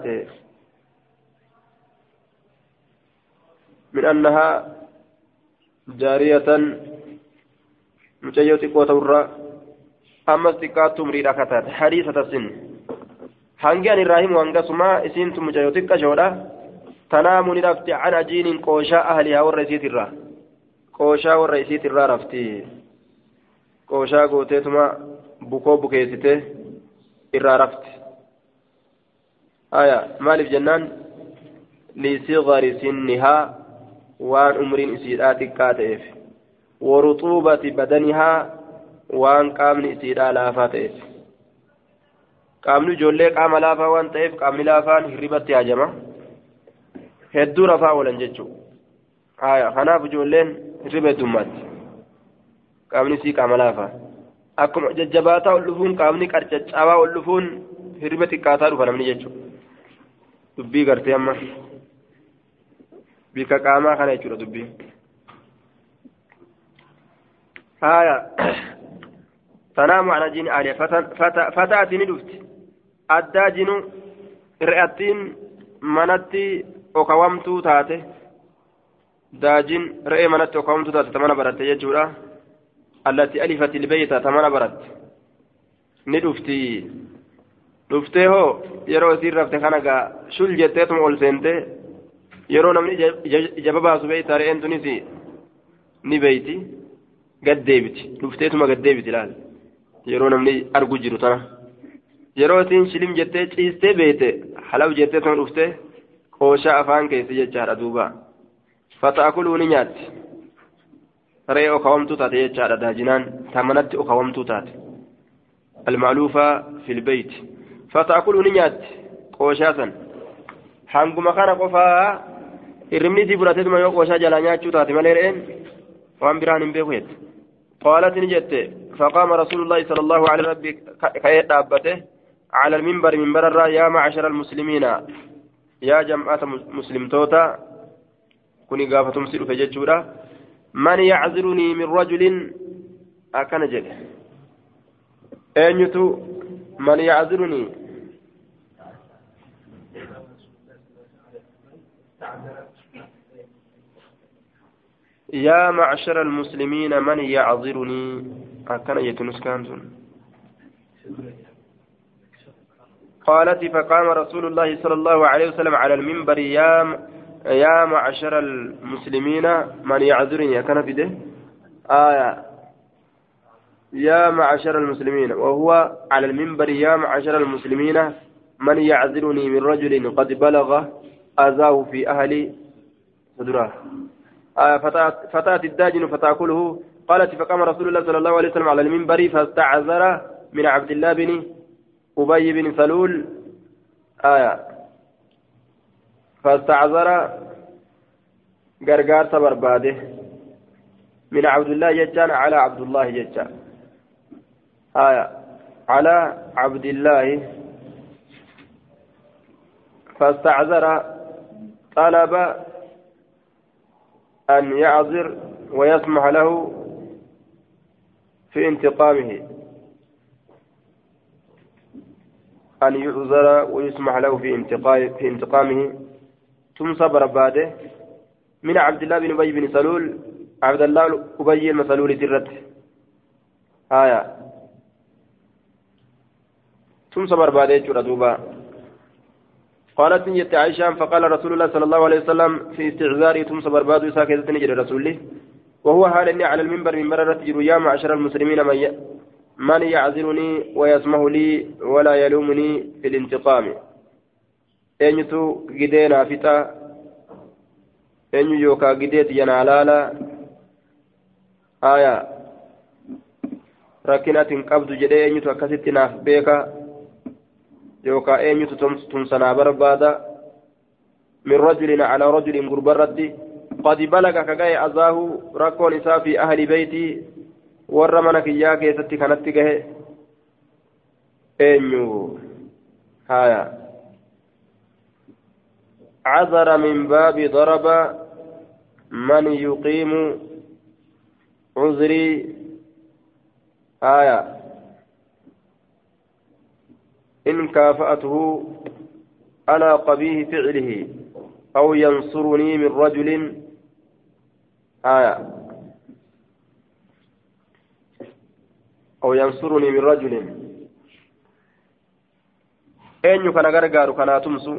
من أنها جارية مجيو تكوته الرّ أما استقاط مريد أكتات حديثة السن هنجان الراهيم وانقسما اسين تمجيوتك جودا تنام نرفتي عن أجين قوشاء أهلها والرئيسية الراه قوشاء والرئيسية الراه رفتي قوشاء قوتيتما بكو بكيسته الراه رفتي آية مالف جنان لصغر سنها وان أمرين إسيراتك كاتف ورطوبة بدنها waan qaamni isiidhaa laafaa ta'eef qaamni ijoollee qaama laafaa waan ta'eef qaamni laafaan hirribatti haajama hedduu rafaa oolan jechuudha haya kanaaf ijoolleen hirriba heddummaatti qaamni isii qaama laafaa akkuma jajjabaataa ol dhufuun qaamni qarcaccabaa ol dhufuun hirriba xiqqaataa dhufa namni jechuudha dubbii gartee amma bika qaamaa kana jechuudha dubbii haya تنام على جين عالية فتأتي ندفت الداجن رئتين منتي وقوامتو تاتي داجن رئي منتي وقوامتو تاتي تمنى برات يجورا التي ألفت البيت تمنى برات ندفتي دفتي هو يرو سير رفت خانقا شل جتيتم أول سنتي يرو نمني جبابا سبيت رئين تنسي نبيتي قد ديبتي دفتيتما قد ديبتي لال yeroo namni argu jiru tana yeroo isin shilim jettee ciistee beete halaw jettee tana dhufte qooshaa afaan keessa jechaadha duuba fata'akuluu ni nyaatti re'ee okawamtuu taate jechaadha daajinaan tamanatti okawamtuu taate almaaluufaa filbeeyt fata'akuluu ni nyaatti qooshaa san hanguma kana qofaa hirribni isii fudhateetuma yoo qooshaa jalaa nyaachuu taate malee re'een وان بران بيوت قالت نجت فقام رسول الله صلى الله عليه وسلم كيد دابته على المنبر منبر الرا يا معشر المسلمين يا جماعة مسلم توتا كوني غافتم سيرو فججورا من يعذرني من رجل أكن جل أنيتو من يعذرني يا معشر المسلمين من يعذرني أكن يتنس كانتون قالت فقام رسول الله صلى الله عليه وسلم على المنبر يا يا معشر المسلمين من يعذرني أكن في ده آية يا معشر المسلمين وهو على المنبر يا معشر المسلمين من يعذرني من رجل قد بلغ أذاه في أهل صدره آه فتاة الداجن فتأكله قالت فقام رسول الله صلى الله عليه وسلم على المنبر فاستعذر من عبد الله بن أبي بن سلول آية فاستعذر غرغار برباده من عبد الله يجان على عبد الله يجان آية على عبد الله فاستعذر طلب أن يعذر ويسمح له في انتقامه أن يعذر ويسمح له في انتقام في انتقامه ثم صبر بعده من عبد الله بن أبي بن سلول عبد الله أبي المسلول ترت آية ثم صبر بعده جردوبا قالت نجت عائشة فقال رسول الله صلى الله عليه وسلم في استعذاره ثم صبر بعده ساكتة نجر رسوله وهو حال على المنبر من مرة يا معشر المسلمين من ي... من يعذرني ويسمح لي ولا يلومني في الانتقام أنيتو جدينا فتا أنيو يوكا جديت ينالالا آية ركنة قبض جدي أنيتو أكستنا بيكا يوكا أنيتو تمسنا بربادا من رجل على رجل قرب الرد قد بلغ كجاي أزاه ركون إسا في أهل بيتي ورمنا يا كيستي كانت تجاه أنيو هايا عذر من باب ضرب من يقيم عذري آية إن كافأته على قبيح فعله أو ينصرني من رجل آية أو ينصرني من رجل أين كان غرغار كان تمسو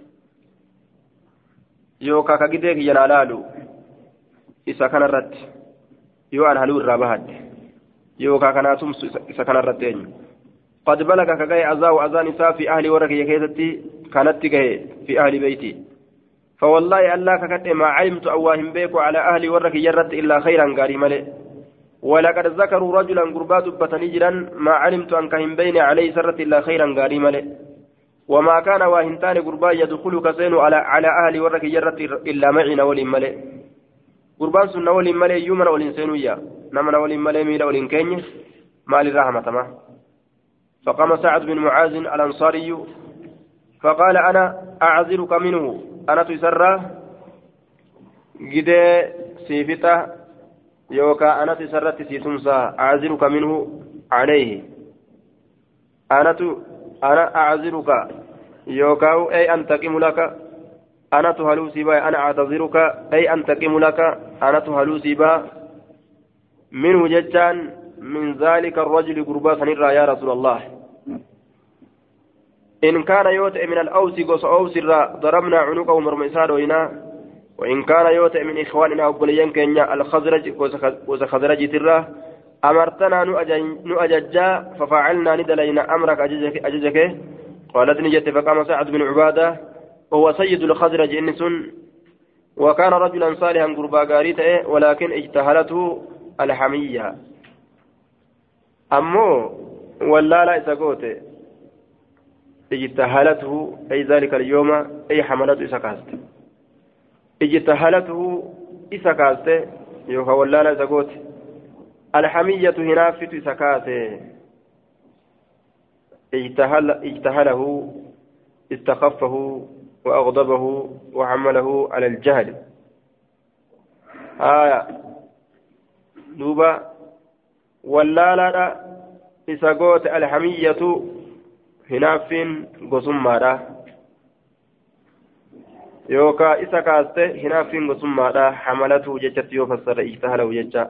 يوكا كجدك ينالالو إذا كان الرد يو أن هلو الرابهد يوكا كان تمسو إذا كان الرد قد بلغ كجاي أزاو أزان في أهل ورك يكيدتي كانت تجاه في أهل بيتي فوالله الله ككت ما علمت أواهم بيكو على أهل ورك يرد إلا خيرا قاري ملئ ولقد ذكروا رجلا قربات بتنجرا ما علمت أن كهم بين عليه سرت إلا خيرا قاري ملئ وما كان واهنتان قربا يدخل كسين على على أهل ورك يرد إلا معنا ولي ملئ قربان سنة ولي ملئ يومنا ولنسينويا نمنا ولي ملئ ميلا ولنكيني مال الرحمة ما فقام سعد بن معاذ الأنصاري فقال أنا أعذرك منه أنا تسرى جدي سيفتا يوكا أنا تسرت سيتمسا أعذرك منه عليه أنا ت... أنا أعذرك يوكا أي أنتقم لك أنا تهلو سيبا أنا أعتذرك أي أنتقم لك أنا تهلو سيبا منه ججان من ذلك الرجل قربا سنرى يا رسول الله إن كان يوتئ من الأوس قص أوس ضربنا عنقه مرمسار وإنا وإن كان يوتئ من إخواننا أبليان كينيا الخزرج قص خزرج ترى أمرتنا نؤججا ففعلنا ندلينا أمرك أججك, أججك قالت نجت فقام سعد بن عبادة وهو سيد الخزرج إنس وكان رجلا صالحا قربا قاريته ولكن اجتهلته الحمية أمو ولا لا إسقوته اجتهلته أي ذلك اليوم أي حملته إسكاست اجتهلته إسكاست يوكا ولا لا سقوت الحمية هنافت سكاته اجتهل اجتهله استخفه وأغضبه وحمله على الجهل آية دوبا ولا لا سقوت الحمية هناف قسمة يوكا إسا كاسته هناف قسمة حملته ججت يوفسر اجتهله ججا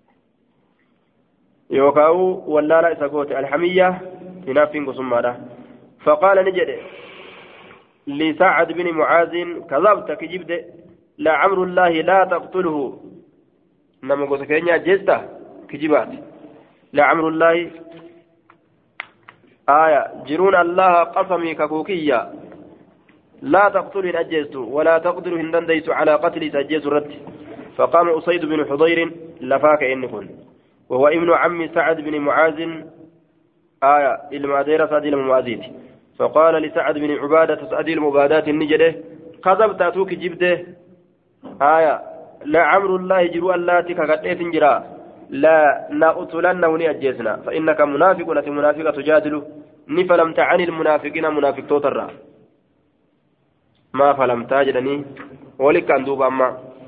يوكا ولا لا سقوت الحمية هناف قسمة فقال نجد لسعد بن معاذ كذبت كجبد لعمر الله لا تقتله نما قسكينيا جيستا كجبات لعمر الله آية جرون الله قسمي ككوكية لا تقتل إن أجيزت ولا تقدر إن دنديت على قتل سجيز الرد فقام أسيد بن حضير لفاك إنكن وهو ابن عم سعد بن معاذ آية المعذير سعد المعاذيت فقال لسعد بن عبادة سعد المبادات النجده كذبت أتوك جبده آية لا عمر الله جروا اللاتك قد جرا لا نقتلنه نأجيزنا فإنك منافق نتي منافقة تجادل نفلم عن المنافقين منافق توتر ما فلم تاجدني ولك أندوب أما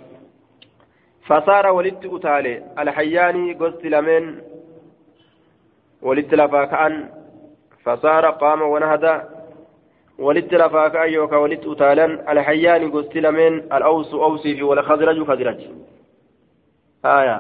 فصار ولدت أتالي الحياني قلت لمن ولدت لفاكأن فصار قام ونهدى ولدت لفاكأن يوكا ولدت أتالا الحياني قلت لمن الأوس أوسي والخزرج خزرج آية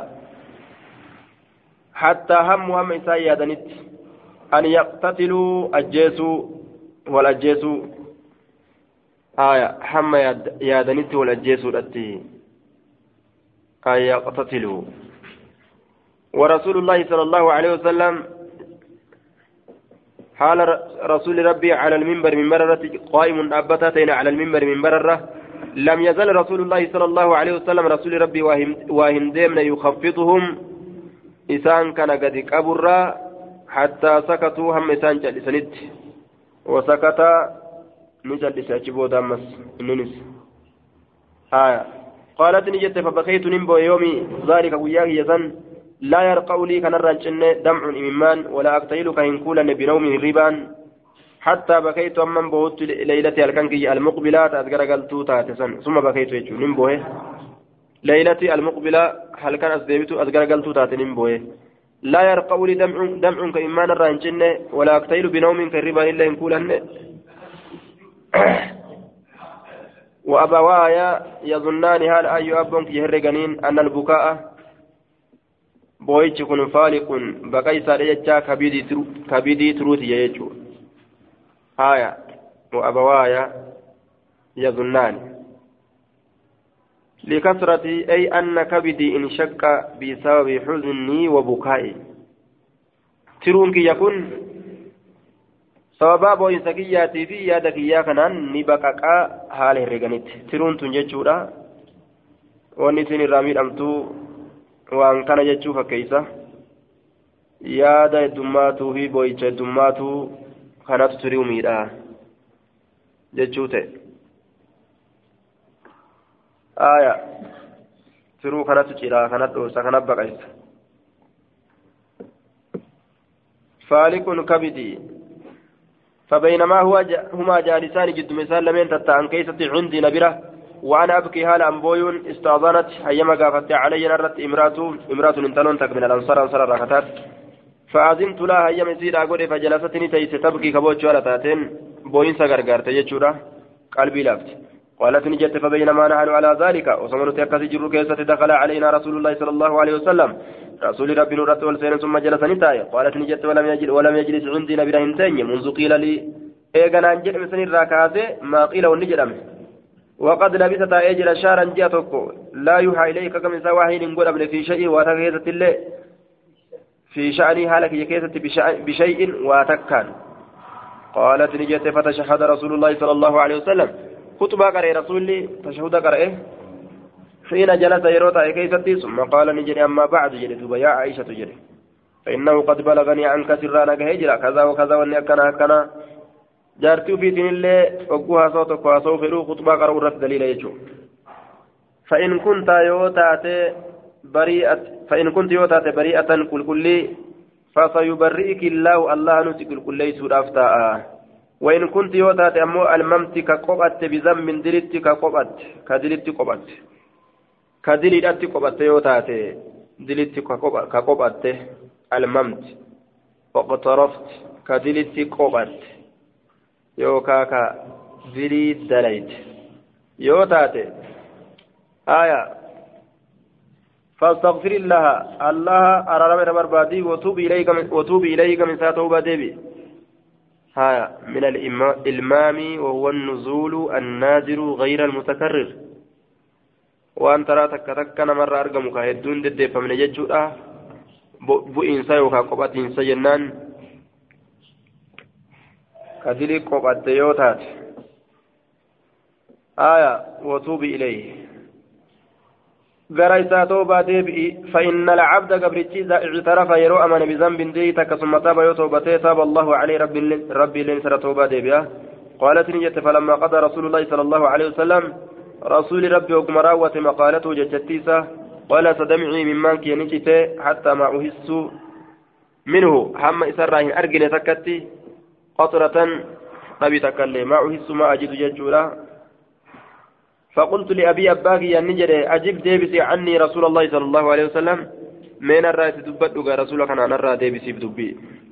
حتى هم هم إساء دنت أن يقتتلوا الجيسوا والأجيسوا آية هم يادنت والأجيسوا التي أن يقتتلوا ورسول الله صلى الله عليه وسلم حال رسول ربي على المنبر من مرة قائم أبتتين على المنبر من مرة لم يزل رسول الله صلى الله عليه وسلم رسول ربي واهم ديمنا يخفضهم إسان كان قد كبر حتى سكتوا هم إسان جلسنت وسكت نجلس أجبو دامس ننس آية قالت نجت فبكيت نمبو يومي ذلك وياه يزن لا يرقى لي كنرجن دمع إممان ولا أقتيل كهنكولا بنوم الربان حتى بكيت أمن بوت ليلتي الكنكي المقبلات أذكر قلتو تاتسن ثم بكيت يجو نمبوه ليلتي المقبلة هل كان أصدبت أذكر قلتو تاتن بوه لا يرقى لي دمع دمع كإممان الرانجن ولا أقتيل بنوم كالربان إلا ينكولا وأبوايا يظنان هل أي أبونك يهرقنين أن البكاء بويتش كن فالق بقي ساريجا كبيدي تروتي يجو آية وأبوايا يظنان لكثرة أي أن كبدي انشق بسبب حزني وبكائي ترونك يكون sababa boo'insa kiyyaatii fi yaada kiyyaa kanaan ni baqaqaa haala herreganitti tiruun tun jechuudha wanni isin irraa miidhamtuu waan kana jechuu fakkeeysa yaada heddummaatuu fi boo'icha heddummaatuu kanatu tiriu miidhaa jechuu ta'e aaya tiruu kanatu cidhaa kanat dhoosa kanat baqaysa faalikun kabidii فبينما هو ج... هما جالسان جد مثال لمن تتعن كيسة عندي نبرة وأنا أبكي هالا أمبوي استأذنت أيما قافت علي نرت امرأة امرأة انتلون تك من الأنصار أنصار الركتات فعزمت لها أيما سيد أقول فجلستني تيس تبكي كبوت على تاتين بوين سقرقار تجتشورا قلبي لفت قالت نجت فبينما نحن على ذلك وصمرت يكسي جر كيسة دخل علينا رسول الله صلى الله عليه وسلم رسول ربي نورت والسين ثم جلس نتاي قالت نجت ولم يجل ولم يجلس عندي نبره تاني منذ قيل لي ايغنا انجل مسن الراكاسه ما قيل ونجدم وقد لبست اجل شهرا جاتك لا يوحى اليك كم سواهين نقول ابن في شيء وتكيست الله في شأني حالك يكيست بشيء وتكان قالت نجت فتشهد رسول الله صلى الله عليه وسلم خطبة قرأ رسولي تشهد قرأه حين جلس يروتا كيفتي ثم قال نجري أما بعد جري يا عائشة جري فإنه قد بلغني عنك سرانا كهجرة كذا وكذا وأني أكنا أكنا جارتي في دين الله وقوها صوتك وصوف له خطبة قرأ الرد دليل يجو فإن كنت يوتات بريئة فإن كنت يوتات بريئة كل كل فسيبرئك الله الله نسي كل كل سورة أفتاء وإن كنت يوتات أمو الممت كقبت بذنب دلت كقبت كدلت قبت كدلت قبت يوتات دلت كقبت الممت واقترفت كدلت قبت يوكاكا دلت دليت يوتات آية فاستغفر الله الله أرى من بربادي وتوب إليك من وتوب إليك من ساتوبة دبي هايا من الإمام وهو النزول النازل غير المتكرر وأن ترى تك تك مرة أرقم كهدون دد فمن يجوا بو إنسان وكاقبات إنسان جنان كذلك قبات يوتات آية وتوب إليه غريسا توبا ديبئي فإن العبد قبرتي إذا اعترف يرو أمن بذنب ديتك ثم تاب يتوبته تاب الله عليه ربي ربي لنسر توبا ديبئا قالت نجت فلما قضى رسول الله صلى الله عليه وسلم رسول ربي وكما راوت مقالته جتتيسة قال سدمعي ممن كي حتى ما أهس منه هم إسرائيل أرجل تكتي قطرة أبي تكلم ما أهس ما أجد ججولا فقلت لأبي أباكي يا نجد أجب ديبسي عني رسول الله صلى الله عليه وسلم من الرأي تدبت رسولك أنا نرى ديبسي بدبي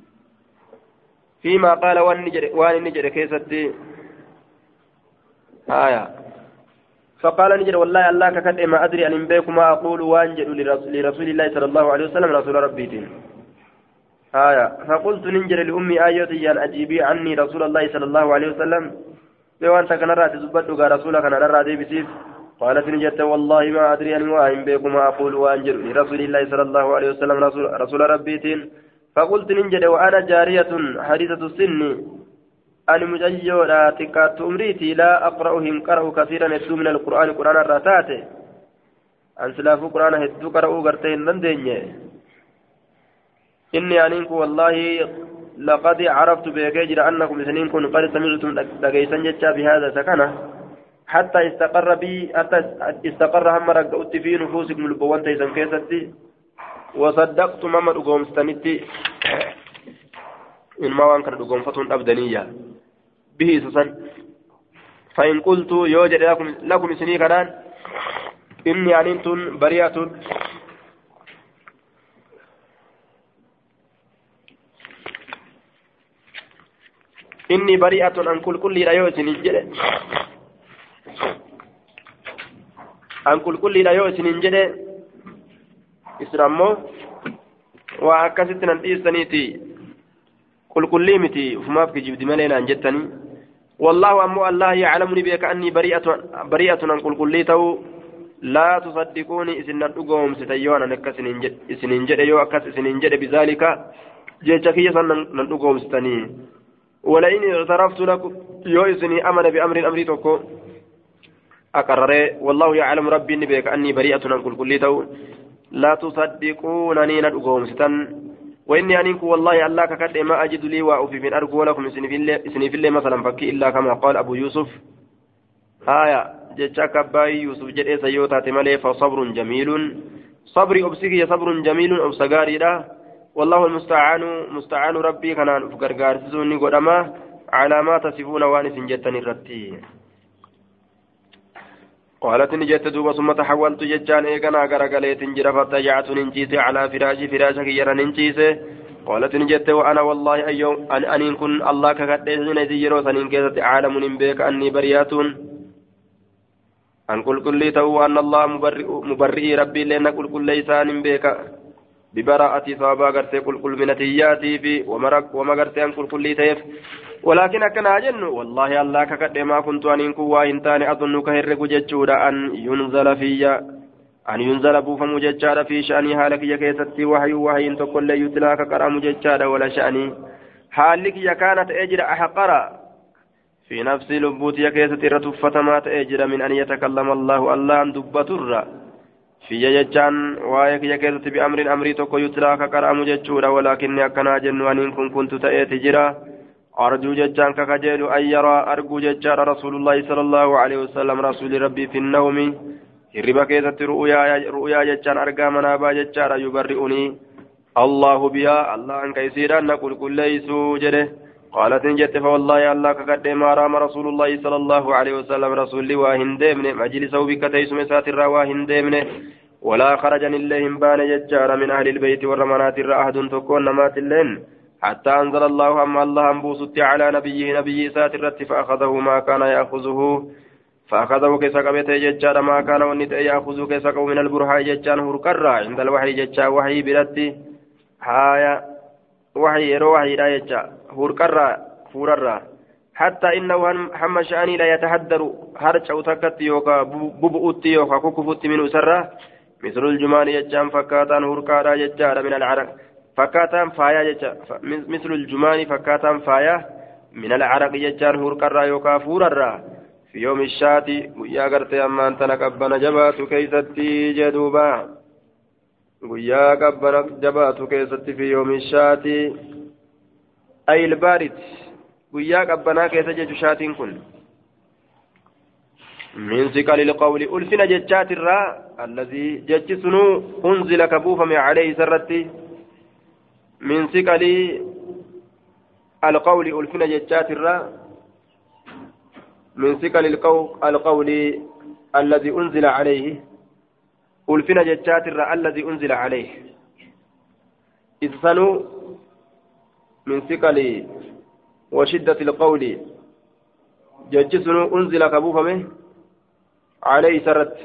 فيما قال وان نجد كيستي آية فقال نجد والله الله ككد ما أدري أن بيك ما أقول وانجد لرسول الله صلى الله عليه وسلم رسول ربي آية فقلت نجد لأمي آياتي أن أجيبي عني رسول الله صلى الله عليه وسلم وأنت كان رأت زبدك رسولك أنا نرى ديبسيف قالت نجت والله ما أدري أن وأن بكم أقول وأنجر لرسول الله صلى الله عليه وسلم رسول, رسول ربيتين فقلت ننجد وأنا جارية حديثة السن أنا مجيو لا تكات أمريتي لا أقرأهم قرأوا كثيرا يتلو من القرآن قرآن الراتات أن سلافو قرآن هدو قرأوا قرتين لندين إني أنينك والله لقد عرفت بكجر أنكم اثنين كن قد سمعتم لقيسا جتا بهذا سكنة حتى استقر بي حتى استقر هم رقعت في نفوسكم البوان تيسا كيستي وصدقت مما رقوم ستنتي إن ما وانكر رقوم فتن أبدانية به سسن فإن قلت يوجد لكم, لكم سني كنان إني عنتم بريئة إني بريئة عن كل كل لا يوسن الجد عن كل كل لا يوسن الجد إسرامو وأكستنا الإيسانيتي كل كل متي فما في جبد ملينا عن جتني والله أمو الله يعلمني بك أني بريئة بريئة عن كل كل تو لا تصدقوني إسن الأقوم ستيوانا نكسن إنجد إسن إنجد يو أكس إسن إنجد بذلك جيتكي سنن الأقوم ستني ولئن اعترفت لكم يوسني أمن بأمر أمر توكو أقرر والله يعلم ربي بك أني بريئة عن كل كل تو لا تصدقونني ندقوم ستن وإني أنكم والله الله كقد ما أجد لي وأوفي من أرجو لكم سني في الله مثلا فكي إلا كما قال أبو يوسف آية جتشاك باي يوسف جد سيوتا تملي فصبر جميل صبري أبسكي صبر جميل أبسكاري لا والله المستعان مستعان ربي كان فقرقار سيزوني قدما على ما تصفون وانس جتني الرتي قالت نجت دوبا ثم تحولت ججان ايقنا غرغليت جرا فتجعت ننجيس على فراشي فراشك يرى ننجيس قالت نجت وانا والله ايوم ان ان كن الله كقدين يزيرو سنين كذا عالم بك اني بريات ان كل كل تو ان الله مبرئ مبرئ ربي لنا كل كل لسان بك ببراءة صابا غرتي كل كل منتياتي في ومرق وما غرتي ان كل كل تيف ولكن أكن أجن والله الله كقد ما كنت أن ينكوا إنتان أظنك هرق ججودا أن ينزل في أن ينزل بوفم ججارا في شأني حالك يكيستي وحي وحي إن تقول لي يتلاك كرام ججارا ولا شأني حالك يكانت أجر أحقرا في نفس لبوت يكيستي رتفة ما تأجر من أن يتكلم الله الله أن دبتر في ججان ويك يكيستي بأمر أمري تقول يتلاك كرام ججورا ولكن أكن أجن أن كنت تأتي جرا أرجو ججان كخجل أن يرى أرجو ججار رسول الله صلى الله عليه وسلم رسول ربي في النوم hirriba keessatti ru'uyaa jechaan argaa manaabaa jechaadha yubarri'unii allahu bihaa allahan ka isiidhaan na qulqulleeysuu jedhe قالت نجت فوالله الله كقد ما رام رسول الله صلى الله عليه وسلم رسول لي واهن ديمن مجلسه بك تيسم ساتر واهن ديمن ولا خرج إليهم بان ججار من أهل البيت والرمانات الرأهد تكون نمات اللين حتى أنزل الله أما الله أنبوسط على نبيه نبي ساتر فأخذه ما كان يأخذه فأخذه كيسك بيت ججار ما كان ونت يأخذه كيسك من البرهاء ججار هركرا عند الوحي ججار وحي برتي هايا وحي يرو وحي لا يججار هركرا فوررا حتى إنه هم شأني لا يتحدر هرج أو تكت يوكا ببؤت يوكا كوكفت من أسرة مثل الجمان يجام فكاتان هركارا يجار من العرق فكاتان فايا يجار مثل الجمان فكاتان فايا من العرق يجار هركارا يوكا فوررا في يوم الشاتي ويا قرتي أما أنت نكبنا جبات كيستي جدوبا ويا كبنا جبات كيستي في يوم الشاتي أي البارد وياك أبنا كيف جج شاتين كن من ثقل القول ألفنا ججات الراء الذي جج سنو أنزل كبوفا من عليه سرتي من ثقل القول ألفنا ججات الراء من ثقل القول الذي أنزل عليه ألفنا ججات الراء الذي أنزل عليه إذ سنو من ثقل وشدة القول ججسن أنزل كبوفا منه عليه سرت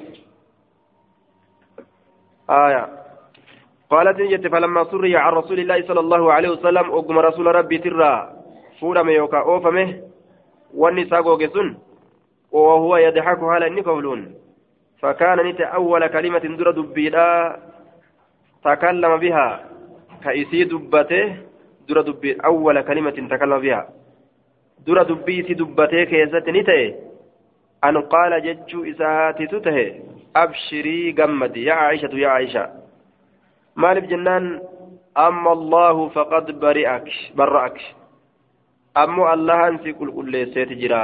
آية قالت نجت فلما سري عن رسول الله صلى الله عليه وسلم أقم رسول ربي ترى فورم يوكا أوفمه والنساء قوكسن وهو يضحك على النقولون فكان نت أول كلمة در دبيدا تكلم بها كإسي دبته در دبي أول كلمة تكلم بها در دبي سي دبته كيست نتئ أن قال ججو إساهاتي تته أبشري قمدي يا عائشة يا عائشة مالب جنان أما الله فقد برئك برأك أما الله أنسي كل كل سيت جرا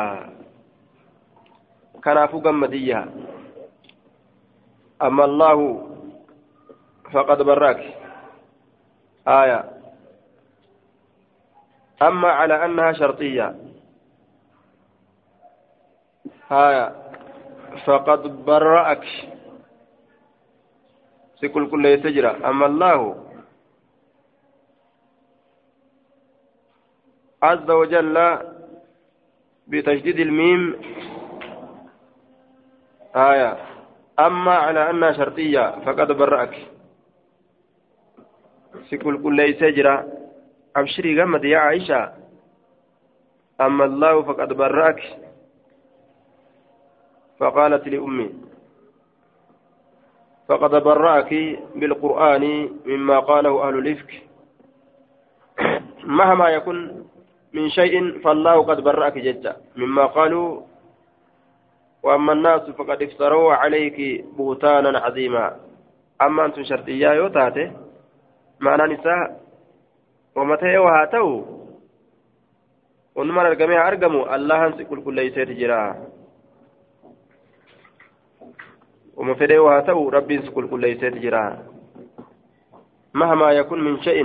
كنافو قمديها أما الله فقد برأك آية أما على أنها شرطية آية فقد برأك سكل كل سجرة أما الله عز وجل بتشديد الميم آية أما على أنها شرطية فقد برأك سكل كل سجرة أبشري قمت يا عائشة أما الله فقد برأك فقالت لأمي فقد برأك بالقرآن مما قاله أهل الإفك مهما يكن من شيء فالله قد برأك جدا مما قالوا وأما الناس فقد افتروا عليك بهتانا عظيما أما أنتم شرطيا يوتاته معنى نساء ومتى وهاتوا ونمر الجميع أرجموا الله أنسي كل كل يسير جرا وما فدي وهاتوا ربي أنسي كل كل يسير جرا مهما يكون من شيء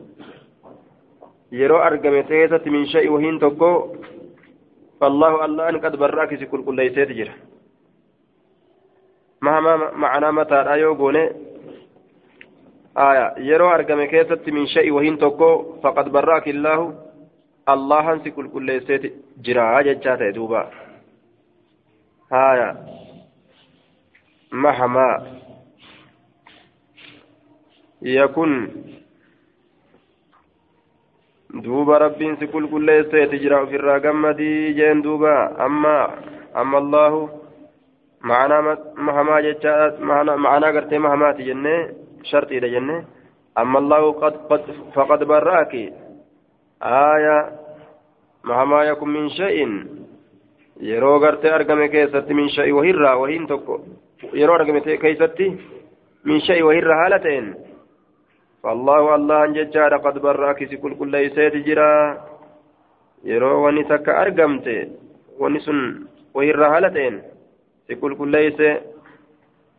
يرو أرجم تيسة من شيء وهين تقو فالله الله أن قد براك كل كل يسير جرا مهما معنا متى أيو قوني آية يرو أرقم كيست من شيء وهين توكو فقد براك الله الله هنسي كل كل سيت جراء ججات دوبا آية مهما يكن دوبا ربي انسي كل كل سيت جراء في الرقم دي جين دوبا أما أما الله معنا مهما ججات معنا قرتي مهما تجنة شرط إلى جنة أما الله قد, قد فقد براك آية مهما يكن من شيء يرو غرت أرقم كيست من شيء وهرة وهين تكو يرو أرقم كيست من شيء وهرة هالتين فالله الله أن ججار قد براك سكل كل يسيت جرا يرو ونسك أرقمت ونسن وهرة هالتين سكل كل يسيت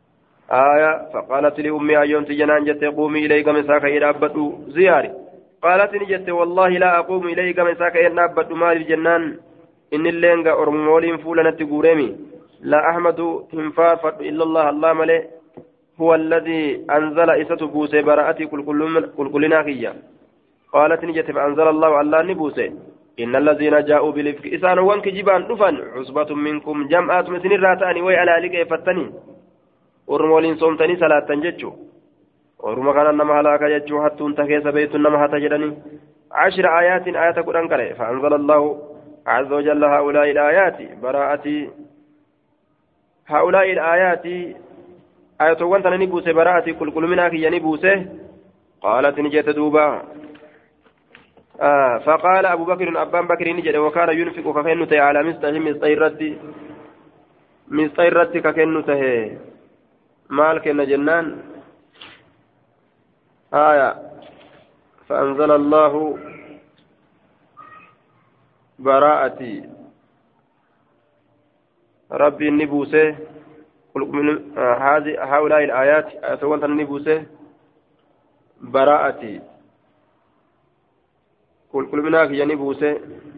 آية فقالت لأمي أيون تجنان جت قومي إليك مساك إلى أبدو زياري قالت نجت والله لا أقوم إليك مساك إلى أبدو مال الجنان إن اللينغا أرمولين فولنا تقوريمي لا أحمد تنفافت إلا الله الله ملئ هو الذي أنزل إسة بوسي براءتي كل كلنا خيا قالت نجت فأنزل الله الله نبوسي إن الذين جاءوا بالإفك إسان وانك جبان دفن عصبة منكم جمعات مثل الراتاني ويعلى لك فتني ورمولين صومتني صلاة تنججو ورمى كان نما هلاك يجو حتى انتكيس بيت نما هتجرني عشر آيات آيات قرآن كره فأنزل الله عز وجل هؤلاء الآيات براءة هؤلاء الآيات آيات وانتنا نبوس براءة كل كل منها كي نبوسه قالت نجت دوبا آه فقال أبو بكر أبان بكر نجد وكان ينفق ككنته على مستحي مستيرتي مستيرتي ككنته مالك جنان آية فأنزل الله براءتي ربي النبوسه هذه هؤلاء الآيات أتوانت النبوسه براءتي كل كل مناك ينبوسه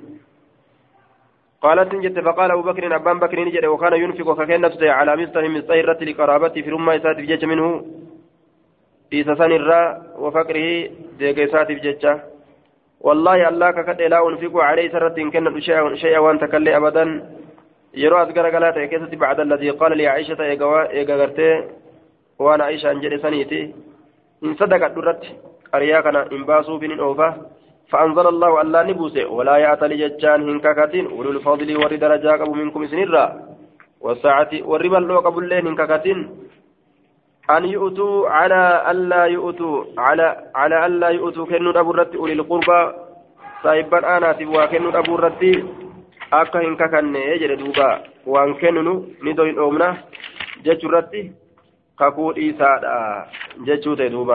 قالت نجت فقال أبو بكر أبان بكر نجد وكان ينفق ككنته على مستحي مستيرة لقرابتي في رمى إسات بجج منه إيسا سنرى وفقره ديقيسات بججة والله الله ككد لا أنفق عليه سرة إن كان شيئا وأن تكلي أبدا يروى أذكر قالت كيست بعد الذي قال لي عائشة إيقاغرتي وأنا عائشة أنجل سنيتي إن صدقت درت أرياكنا إن باسوا بن أوفا فأنزل الله الله نبوسه ولا يأتل ججان هنككتين أولو الفضل والدرجة قبل منكم سنرى والساعة والربا اللو قبل لين هنككتين أن يؤتوا على ألا يؤتوا على على ألا يؤتوا كنوا أبو الرد أولي القربى صاحبا أنا تبوا كنوا أبو الرد أكا إنك كان يجري دوبا وأن كنوا ندوين أمنا جتشو الرد كقول إيساء جتشو تدوبا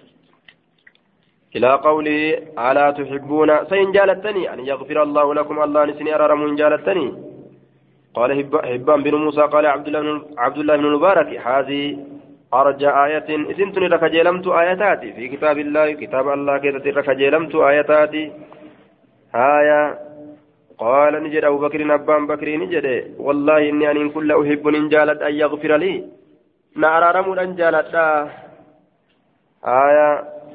إلى قوله ألا تحبون سين جالتني أن يغفر الله لكم الله نسني أرى من جالتني قال هبان بن موسى قال عبد الله بن عبد الله بن المبارك هذه أرجى آية إذن تني ركجلمت آياتاتي في كتاب الله كتاب الله كذا ركجلمت آياتاتي هايا قال نجد أبو بكر أبان بكر نجد والله إني أن كل أحب إن جالت أن يغفر لي نارا رمول أن جالت هايا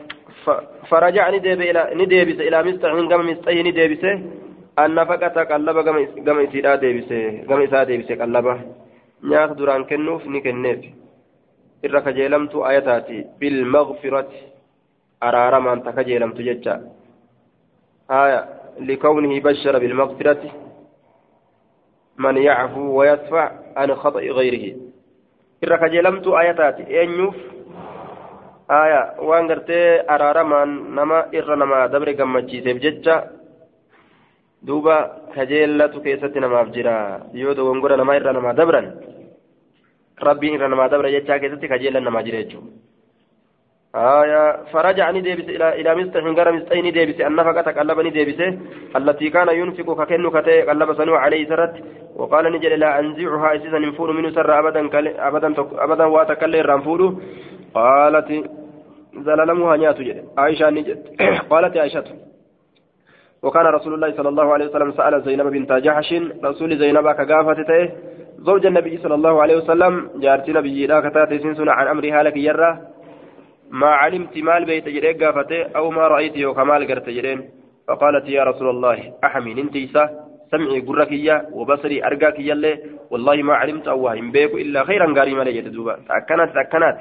فرجع ندب إلى ندبس إلى مستعين قام مستعين ندبسه أن فقط قلب قام إسيدا دبسه قام إسيدا دبسه قلبه نياخ دران كنوف نكنف irra kajeelamtu ayataati bilmagfirati araaramaan ta kajeelamtu jecha aya likawnihi bashara bilmagfirati man yacfu wayadfac an khata'i gayrihi irra kajeelamtu ayataati eenyuuf aya waan gartee araaramaan nama irra namaa dabre gammachiiseef jecha duuba kajeellatu keessatti namaaf jira yoo dogongora namaa irra namaa dabran ربي إن ما دبر يجاك يتتك أجيلا نما جريجو آية فرجع نديبس إلى إلى مستح غير مستحين نديبس أن نفقة قلبني ديبسه التي كان ينفق ككنو كتي قلب سنو عليه سرت وقال نجل لا أنزعها إسيسا ننفور منه سر أبدا أبدا أبدا واتكلي رنفوره قالت زللمها نيات جد عائشة نجد قالت عائشة وكان رسول الله صلى الله عليه وسلم سأل زينب بنت جحش رسول زينب كقافته زوج النبي صلى الله عليه وسلم جارت نبي لا كتاتي سنسنا عن أمرها لك يرى ما علمت مال بيت جريك قافته أو ما رأيته وكمال قرت جرين فقالت يا رسول الله أحمين انتيسا سمعي قركية وبصري أرقاكية اللي والله ما علمت أوهم بيك إلا خيرا قارما لي يتدوبا تأكنات تأكنات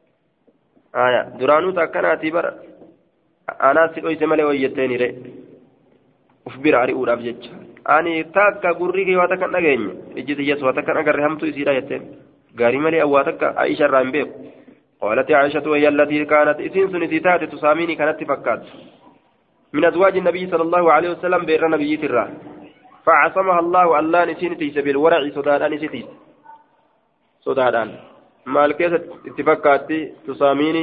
آية درانو تأكنات بر أنا سيقوي سمالي ويتيني ري أفبر عري أولا بجج أني تاكا قريكي واتكا نغيني إجيتي يس واتكا نغري همتو يسيرا يتين قارما لي أواتكا عائشة رام بيك قالت عائشة وهي التي كانت إسين سنتيتات تساميني كانت فكات من أزواج النبي صلى الله عليه وسلم بير نبي ترى فعصمها الله الله نسين تيس بالورع صدادان ستيس صدادان مال كيسة اتفكات تساميني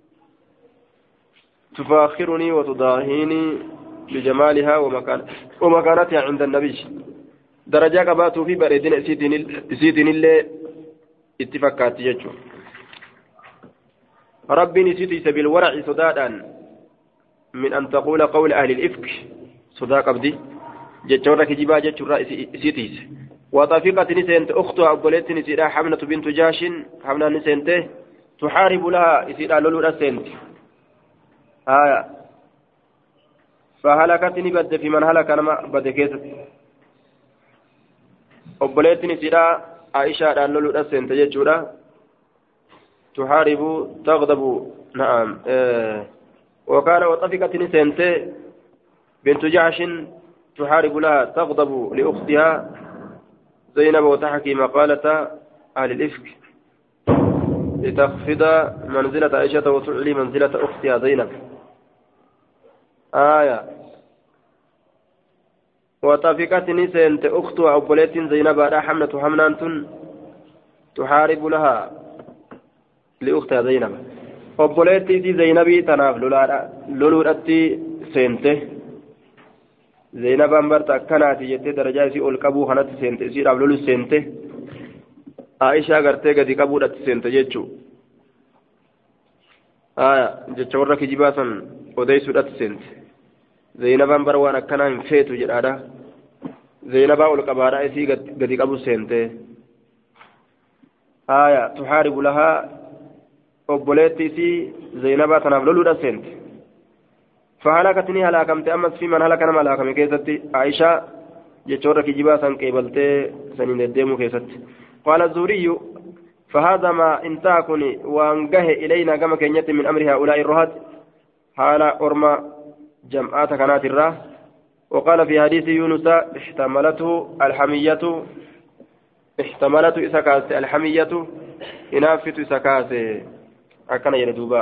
تفاخرني وتضاهيني بجمالها ومكان ومكانتها عند النبي درجة قباتو في بردين سيدين اللي اتفكات يجو ربي نسيت بالورع صدادا من أن تقول قول أهل الإفك صداق أبدي جتشورا كجبا جتشورا سيتيس وطفقت نسنت أختها أبوليت نسيرا حمنة بنت جاش حمنة نسنته تحارب لها إسيرا لولو نسنت آية فهلكتني بد في من هلك أنا بد كيست أبوليت نسيرا عائشة لولو نسنت جتشورا تحارب تغضب نعم آه وكان وطفقت نسنته بنت جعش تحارب لها تغضب لأختها زينب وتحكي مقالة أهل الإفك لتخفض منزلة عائشة وتعلي منزلة أختها زينب آية وطفقت نسنت أختها أبوليت زينب على حملة حمنانت تحارب لها لأختها زينب أبوليت زينبي تناف لولورتي سنته زينبان برت أكناتي جتة درجة سي أولكابو خنات سنته سي رابلولو سنته عائشة غرتي قد كابو رت سنته جتشو آية جتشو ورك جباسا وديسو رت سنته زينبان بروان أكنان فيتو جرادا زينبا أولكابارا سي قد كابو سنته آية تحارب لها أبوليتي سي زينبا تنابلولو رت سنته فهلكتني هلاكمت أمس في من هلك أنا هلاكم كيستي عائشة جتشورة كجبا سن قبلت سنين الديمو كيست قال الزوري فهذا ما انتاكني وانقه إلينا كما كنيت من أمر هؤلاء الرهات حال أرمى جمعات كانت الراه وقال في حديث يونس احتملته الحمية احتملته إسكاس الحمية إنافت إسكاس أكن يردوبا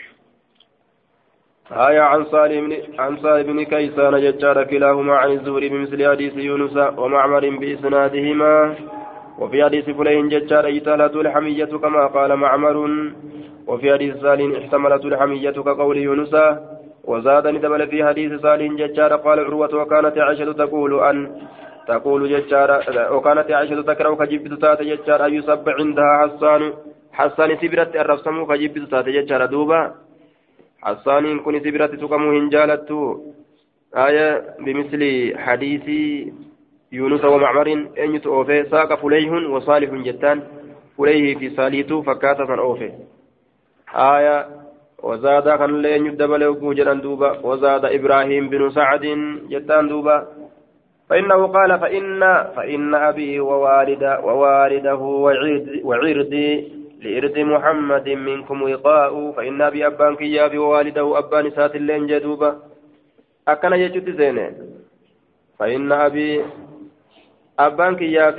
آية عن صالح بن عن صالح بن كيسان ججار كلاهما عن الزهري بمثل حديث يونس ومعمر بإسنادهما وفي حديث فلين ججار إتالة الحمية كما قال معمر وفي حديث صالح احتملت الحمية كقول يونس وزاد ندبل في حديث صالح ججار قال عروة وكانت عائشة تقول أن تقول ججار وكانت عائشة تكره كجبت تات ججار أن يصب عندها حسان حسان سبرت الرسم كجبت تات ججار دوبا حسان كن سبرت تقمو هنجالته آية بمثل حديث يونس ومعمر أن يتوفي ساق فليه وصالح جتان فليه في صاليته فكاتة أوفي آية وزاد كان لين يدبل وجرا دوبا وزاد إبراهيم بن سعد جتان دوبا فإنه قال فإن فإن أبي ووالد ووالده وعردي لإرد محمد منكم وقاء فإن أبي أبان كياب ووالده أبان سات اللين جدوبا أكن يجد زينه فإن أبي أبان كياب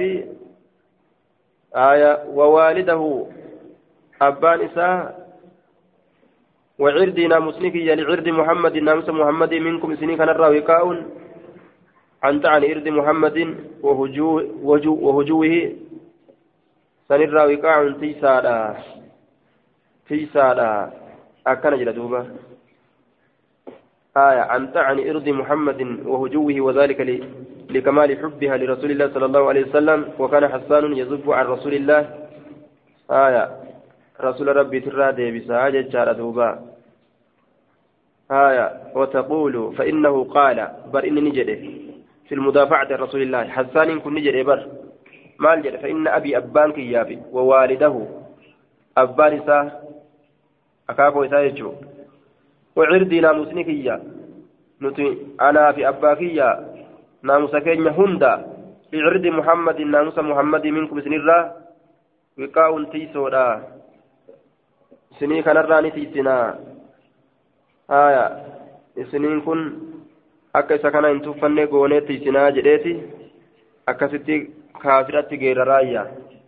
آية ووالده أبان إساء وعردي ناموسنكي لعرد محمد ناموس محمد منكم سنين كان الراوقاء أنت عن عرد محمد وهجوه وهجوه سنرى وقاع تيسالا تيسالا أكن جلدوبا آية أنت عن إرض محمد وهجوه وذلك لكمال حبها لرسول الله صلى الله عليه وسلم وكان حسان يزب عن رسول الله آية رسول ربي ترى بساجة جاردوبا آية وتقول فإنه قال بر إني نجده في المدافعة عن رسول الله حسان كن نجده بر مال جل فإن أبي أبان كيابي ووالده أبان إساه أكاكو إساه يجو وعردي ناموسني كيا نتي أنا في أباكيا ناموسكين هندا في عرد محمد ناموس محمد منكم سنرا وقاء تيسودا سنين كان الراني تيسنا آية سنين كن أكا سكن إن تفنى قوني تيسنا جديتي أكا ستي كافرة غير راية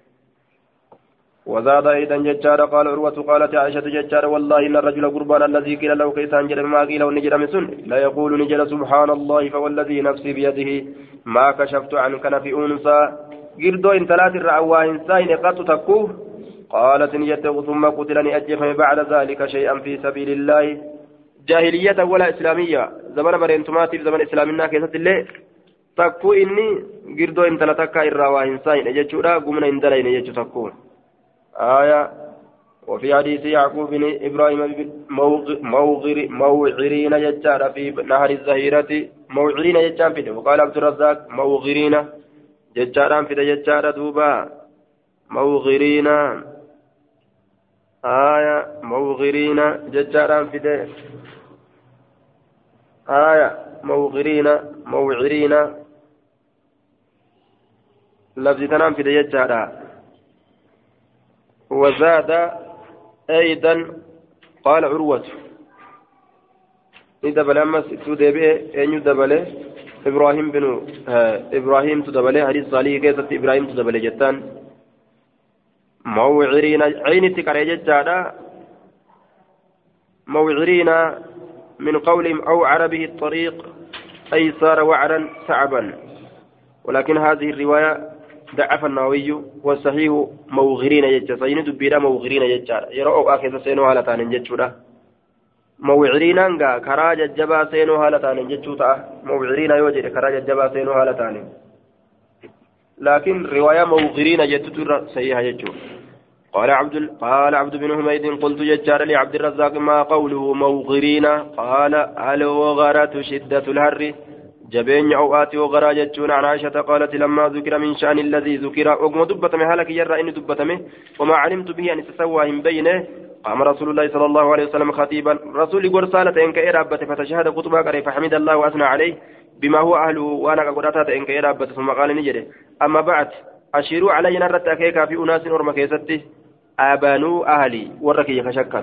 وزاد أيضا ججار قال عروة قالت عائشة ججار والله إن الرجل قربان الذي قيل له كيسان جل ما قيل ونجر مسن لا يقول نجل سبحان الله فوالذي نفسي بيده ما كشفت عنك في أنثى قردو إن ثلاث الرعوة إنسان قد تكوه قالت نجته ثم قتلني أجفني بعد ذلك شيئا في سبيل الله جاهلية ولا إسلامية زمن برينتماتي زمن إسلامنا كيسة الله تكو إني قردو إن ثلاثة الرعوة إنسان أججورا قمنا إن دلين يجو تكوه آية وفي حديث يعقوب بن إبراهيم موغر موعرين يجار في نهر الزهيرة موعرين يجار في وقال عبد الرزاق موغرين يجار في يجار دوبا موغرين آية موغرين يجار في آية موغرين موعرين لفظ تنام في يجار وزاد أيضا قال عروة ندبل أمس تدبي أن يدبل إبراهيم بن آه إبراهيم تدبل حديث صالح كيسة إبراهيم تدبل جتان موعرين عين تكري جتانا موعرين من قولهم أو عربه الطريق أي صار وعرا صعبا ولكن هذه الرواية ضعف النووي والصحيح موغرين يجا سين دبيرا موغرين يجا يرى اخذ سينو حالتان جچودا موغرين انغا كرا ججبا سينو حالتان جچوتا موغرين يوجد كرا ججبا سينو حالتان لكن روايه موغرين جتتر صحيح يجو قال عبد قال عبد بن حميد قلت ججار لعبد الرزاق ما قوله موغرين قال الوغرة شدة الحر جبين أوقات وغراجتون عن عائشة قالت لما ذكر من شأن الذي ذكر أقم دبت مهلك يرى إن دبت وما علمت به أن تسوى بينه قام رسول الله صلى الله عليه وسلم خطيبا رسول قرصالة إنك إرابة فتشهد خطبة قريب فحمد الله وأثنى عليه بما هو أهله وأنا قرأتها إنك إرابة ثم قال نجري أما بعد أشيروا علي نرد أكيكا في أناس ورمكيستي آبانوا أهلي وركي خشكا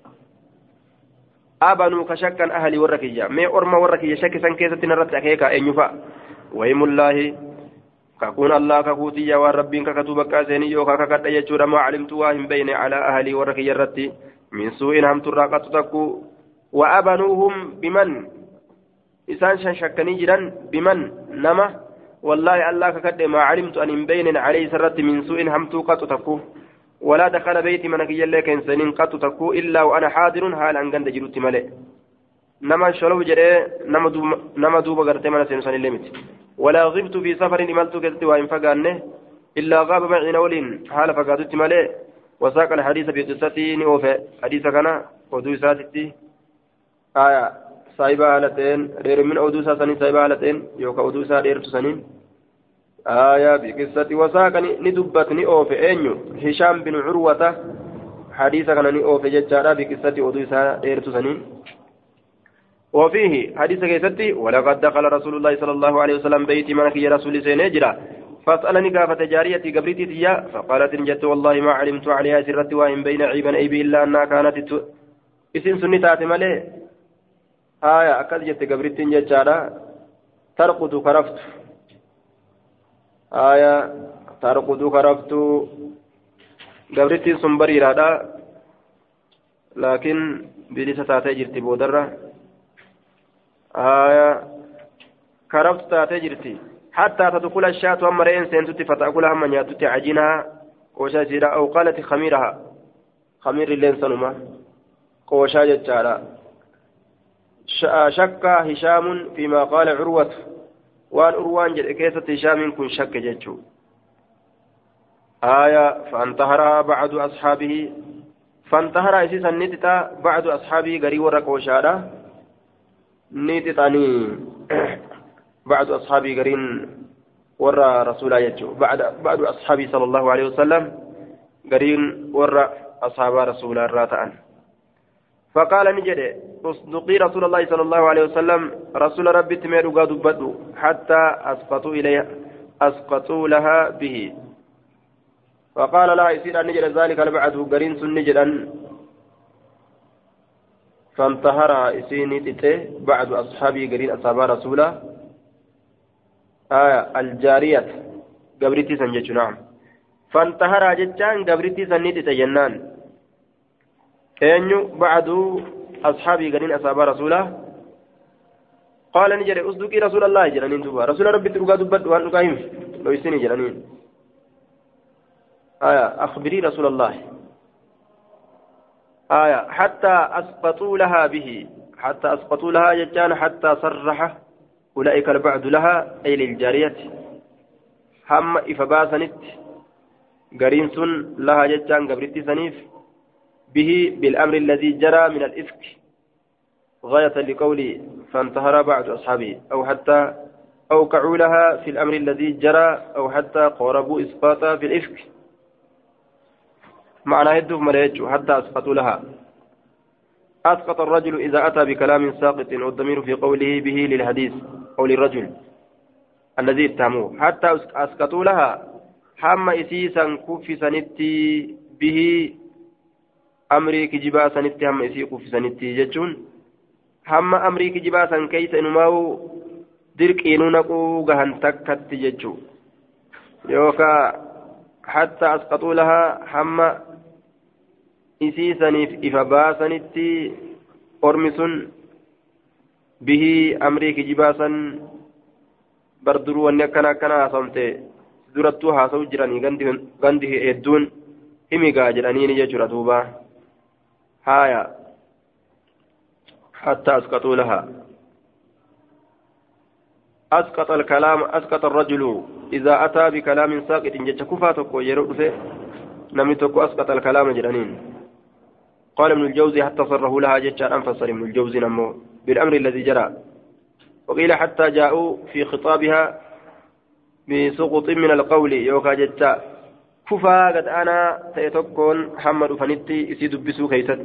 abanuu ka shakkan ahli warra kiyya mee orma warra kiyya shakkisan keessatti narratti akeeka eenyufa wahimullaahi kakuun allah kakuutiyya waan rabbiin kakatuu bakka seenii yookaa kakadha jechuudha maa calimtu waa hin beyne calaa ahlii warra kiyya irratti min suu'in hamturraa qattu takku wa abanuuhum biman isaan shan shakkanii jiran biman nama wallaahi allah kakadhe maa calimtu an hin beynen calee isarratti min suu'in hamtuu qattu takku ولا دخل بيتي منك يلي كان سنين قط تكو إلا وأنا حاضر حال أن قند جلوت ملئ نما شلو جري نما دوب نما دوب غرتي من سن سن ليمت ولا غبت في سفر إملت كذت وإن فقانه إلا غاب معي نول حال فقادت ملئ وساق الحديث بقصته نوفى حديث كان ودو ساتتي آية سايبة هالتين رير من أودو ساسنين سايبة هالتين يوكا أودو سا رير تسنين آية بقصة وساقني ندبتني أوف أنيو هشام بن عروة حديثا كان أوف ججارة بقصة أدوسا إيرتو سنين وفيه حديث كيستي ولقد دخل رسول الله صلى الله عليه وسلم بيتي منك يا رسول سينجرا فاسألني قافة جاريتي قبرتي تيا فقالت إن جدت والله ما علمت عليها سرت وإن بين عيبا أيبي إلا أنها كانت اسم سنتات ملي آية أكد جدت قبرتي ججارة ترقد كرفت آية ترقد كرفت قبرتي سنبري رادا لكن بلسة تاتي جرتي بودرة آية كرفت تاتي جرتي حتى تدخل الشاة ومرئين سنتي فتأكلها من ياتي عجينها وشاجرة أو قالت خميرها خمير اللين سنما قوشا جتشارا شك هشام فيما قال عروة وان أروان جد كيسة هشام كن شك جتشو آية فانتهرها بعض أصحابه فانتهر أسيسا نتتا بعض أصحابه قري ورق وشارة نتتاني بعض أصحابه قرين ورى رسول يجو بعد بعض أصحابه صلى الله عليه وسلم قرين ورى أصحاب رسول الراتان فقال نجد اصدقي رسول الله صلى الله عليه وسلم رسول ربي تميرو قادوا بدو حتى أسقطوا إليها أسقطوا لها به فقال لا يصير أن نجد ذلك البعد قرين سن نجدا فانتهر إسيني تته بعد أصحابي قرين أصحاب رسوله آية الجارية قبرتي سنجد نعم فانتهر جتان قبرتي سنيت تجنان أنيو بعد أصحابي قرين أصحاب رسوله قال نجد أصدقي رسول الله جلانين دوبا رسول ربي تلقى دبت وأن نقايم لو يسيني جلانين آية أخبري رسول الله آية حتى أسقطوا لها به حتى أسقطوا لها جتان حتى صرح أولئك البعد لها أي للجارية هم إفباسنت قرين سن لها جتان قبرتي سنيف به بالأمر الذي جرى من الإفك غاية لقوله فانتهر بعض أصحابه أو حتى أوقعوا لها في الأمر الذي جرى أو حتى قاربوا إسقاطها في الإفك معنى هدف مليج حتى أسقطوا لها أسقط الرجل إذا أتى بكلام ساقط والضمير في قوله به للحديث أو للرجل الذي اتهموه حتى أسقطوا لها حم إسيسا كف سنتي به أمري كجبا سنتي هم إسي كف سنتي جتون هم أمري كجبا سن كيس إنماو درك إنونكو غهن تكت جتو يوكا حتى أسقطوا لها حم isiisaniif ifa baasanitti ormi sun bihii amrii kijibaasan barduruu wanni akkana akkana haasawamte durattuu haasa'u jiranii gandi hedduun himigaa jedhaniini jechuudha duuba haaya hatta asqaxuu laha أسقط الكلام أسقط الرجل إذا أتى بكلام ساقط جت كفاتك ويرد فيه نمي تكو أسقط الكلام جرانين قال ابن الجوزي حتى صره لها جتان أنفصل ابن الجوزي نمو بالأمر الذي جرى وقيل حتى جاءوا في خطابها بسقط من القول يوكا جتا ففا قد أنا تيتكون حمد فنتي يسيد بسو كيست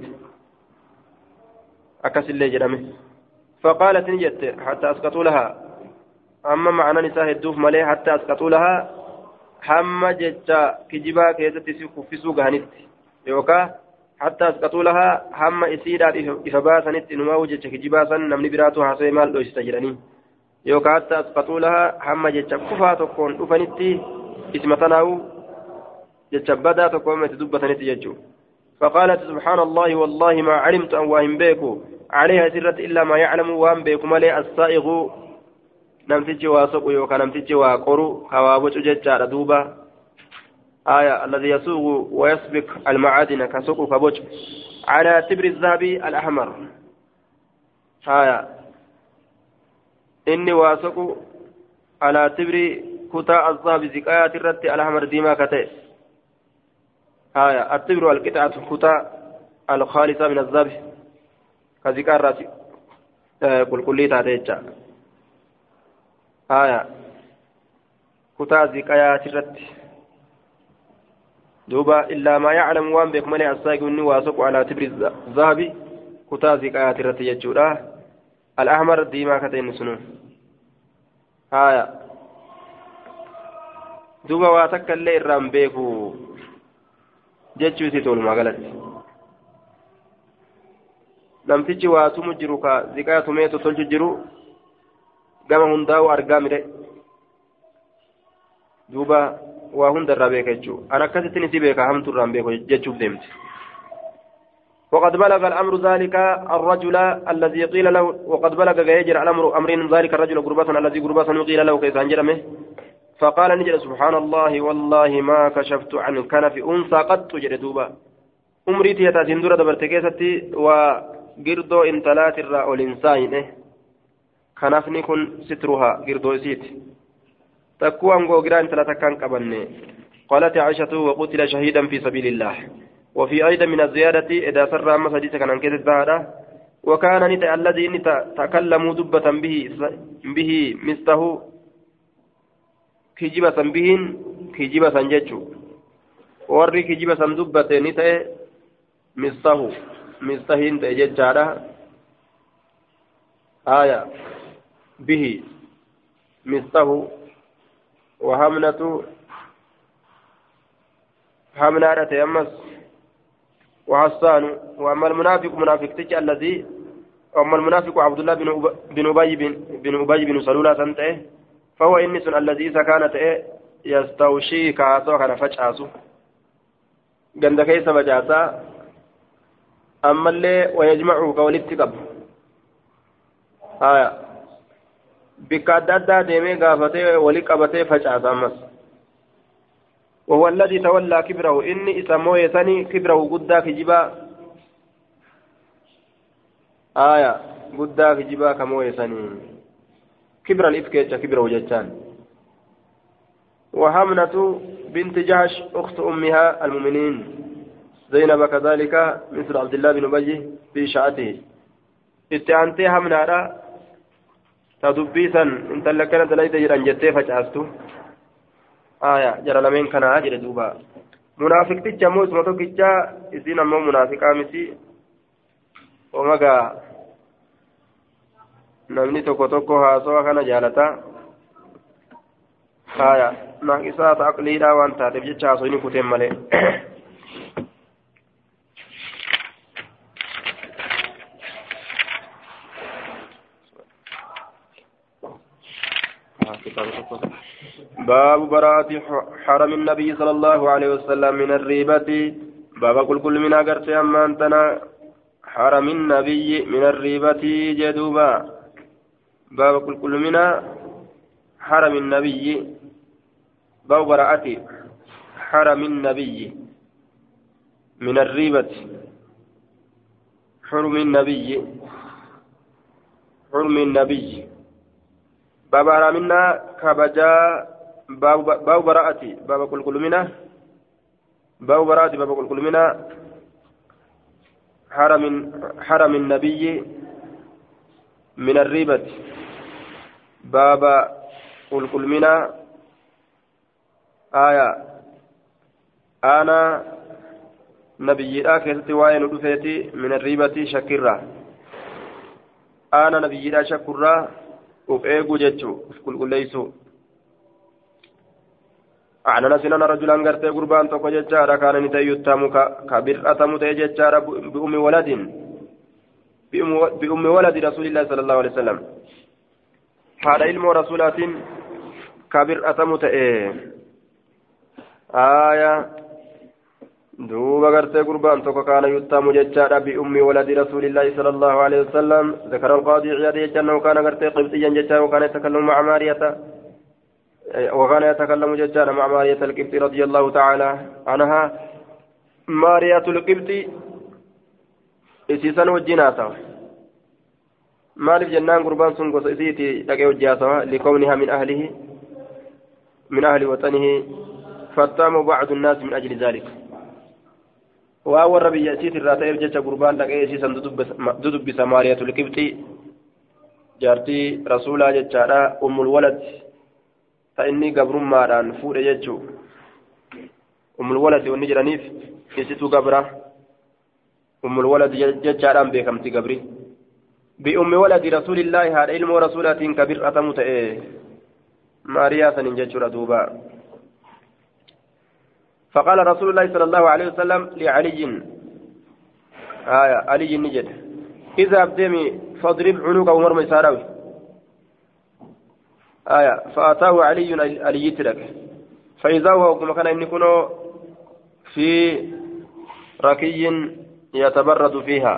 أكس اللي جرمه فقالت نجت حتى أسقطوا لها أما معنى نساء الدوف مليه حتى أسقطوا لها حما جتا كجبا كيست يسيد غانت يوكا حتى أسقطوا لها هم إسيدا إفباسا إنما وجدت كجباسا نمني براتو حسي مال لو استجرني يوكا حتى أسقطوا لها هم جدت كفا تكون أفنتي اسمتناو جدت بدا تكون متدبة نتيجو فقالت سبحان الله والله ما علمت أن واهم بيكو عليها سرة إلا ما يعلم واهم بيكو ملي السائغ نمتج واسق يوكا نمتج واقرو خوابوش جدت دوبا آية الذي يسوق ويسبق المعادن كسوق كبوج على تبر الذهب الأحمر آية إني واسق على تبر كتاء الذهب زكاية الرد الأحمر ديما كتئ آية التبر والقطعة كتاء الخالصة من الذهب كزكاة الرأس كل كلية تاتيتشا آية كتاء زكاية الرد دوبا إلا ما يعلم وان بك ملي الساق والنواسق على تبر الذهب كتازك آيات الرتيجورة الأحمر ديما كتين سنون آية دوبا واتك اللي الرام بيكو جتشو سيتول مغلط نمتجي واتم جروكا زكاة ميتو تلج جرو قام هنداو أرقام دوبا waa hundarraa beeka jechuudha ana akkasitti ni si beeka hamtuurraan beeku jechuuf deemti وقد بلغ الأمر ذلك الرجل الذي قيل له وقد بلغ يجرى الأمر أمرين ذلك الرجل قربة الذي قربة قيل له كيف أنجرمه فقال نجل سبحان الله والله ما كشفت عن كنف أنثى قد جردوبا أمريتي يتاسين دورة برتكيستي وقردو انتلات الرأو الإنسان كنفني كن سترها قردو سيت تكوان غوغران ثلاثة كان قبلني قالت عائشة وقتل شهيدا في سبيل الله وفي أيضا من الزيادة إذا سر أما سديسة كان انكتت بعده وكان نتا الذي تكلموا دبة به به مسته كجبة بهن كجبة ججو وري كجبة دبة نتا مسته مستهين تججارة آية به مسته وهمنة همنة تيمس وحسان وأما المنافق منافق تجي الذي أما المنافق عبد الله بن بن أبي بن بن أبي بن سلولة سنته فهو إنس الذي إذا كانت يستوشي كاسو كان فجأسو جند كيس بجاسا أما اللي ويجمعه كولدت قب آية بك أدى ديمي قافتي ولك أبتي فجأة أمس وهو الذي تولى كبره إني إسموه يسني كبره قداك جبا آية قداك جبا كموه يسني كبر الإفكيتش كبره جتان وحمنة بنت جهش أخت أمها المؤمنين زينب كذلك مثل عبد الله بن أبي في شعته اتعنتي همنا تدبيسا انت لكنا دليل جران جتي فجأستو آية جرى لمن كان أجر دوبا منافق تجموس متوكيجا إذن أمو منافق آمسي ومغا namni tokko tokko haasawa kana jaalata haya naaqisaata aqliidhaa waan taateef jecha haasawni kuteen malee باب براءة حرم النبي صلى الله عليه وسلم من الريبة باب كل كل من أجرت أما أنتنا حرم النبي من الريبة جدوبا باب كل كل من حرم النبي باب براءة حرم النبي من الريبة حرم النبي حرم النبي باب حرمنا كبجا باب براءة باب كل كل منا باب براءة باب كل كل منا حرم حرم النبي من الريبة باب كل كل منا آية أنا نبي آكل تواين ودفيتي من الريبة شكرا أنا نبي شكرا uf eeguu jechuu uf qulqulleeysuu عن انس ان رجلا غرتي قربان توكو ججارا كان نتيتم كبرأتم تيججارا بأم ولد بأم ولد رسول الله صلى الله عليه وسلم هذا علم رسولات كبرأتم تي آية دوبا غرتي قربان توكو كان يتم ججارا بأم ولد رسول الله صلى الله عليه وسلم ذكر القاضي عياض جنة وكان غرتي قبطيا ججارا وكان يتكلم مع مارية وكان يتكلم ججارا مع مارية القبط رضي الله تعالى عنها مارية القبط إسيسان وجناتا مالف جنان قربان سنقص إسيتي لقي وجاسها لكونها من أهله من أهل وطنه فاتام بعض الناس من أجل ذلك وأول ربي يأتي الراتب جج قربان لقي إسيسان ددب بسمارية القبط جارتي رسولا ججارا أم الولد فإني قبر ماران فور يجو أم الولد والنجرانيف يسيتو قبره أم الولد ججاران بكم تقبري بأم ولد رسول الله هذا علم رسولات كبير أتمت إيه ماريا سننججر دوبا فقال رسول الله صلى الله عليه وسلم لعلي آية علي النجد إذا أبدمي فاضرب عنق عمر ميساراوي آية فأتاه علي علي ترك فإذا هو كما كان يكون في ركي يتبرد فيها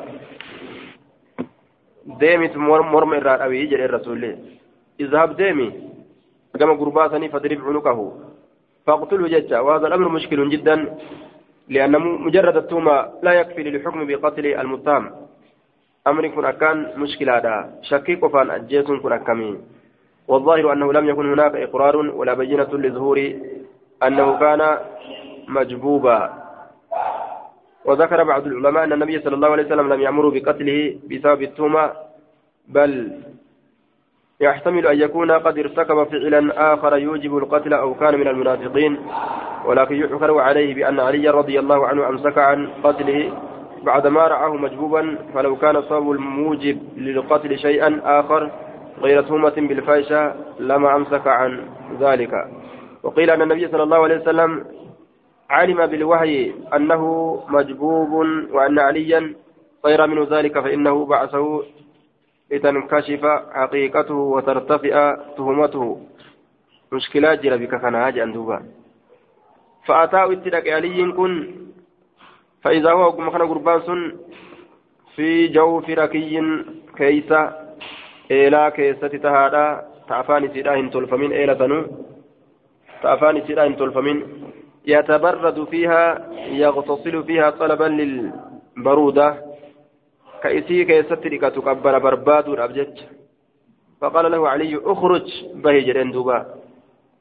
ديمت مرم الرأوي يجري الرسول اذهب ديمي كما قرباتني فاضرب عنقه فاقتله ججا وهذا الأمر مشكل جدا لأن مجرد التهمة لا يكفي للحكم بقتل المتهم أمر كن أكان مشكلة هذا شكيك فان أجيس كن أكامين والظاهر أنه لم يكن هناك إقرار ولا بينة لظهور أنه كان مجبوبا وذكر بعض العلماء أن النبي صلى الله عليه وسلم لم يأمر بقتله بسبب التهمة بل يحتمل أن يكون قد ارتكب فعلا آخر يوجب القتل أو كان من المنافقين ولكن يحكر عليه بأن علي رضي الله عنه أمسك عن قتله بعدما رآه مجبوبا فلو كان صوب الموجب للقتل شيئا آخر غير تهمة بالفاحشة لما أمسك عن ذلك وقيل أن النبي صلى الله عليه وسلم علم بالوحي أنه مجبوب وأن عليا غير من ذلك فإنه بعثه لتنكشف حقيقته وترتفع تهمته مشكلات جرى بك كان هاجي أندوبا فأتاه اتدك علي كن فإذا هو مخنا قربان في جوف ركي كيسا إلى كيسة تهادا تعفاني سيداهن تلفمين إلى تنو تعفاني سيداهن تلفمين يتبرد فيها يغتصل فيها طلبا للبرودة كيسي كيسة تلك تكبر برباد الأبجج فقال له علي اخرج بهجر اندوبا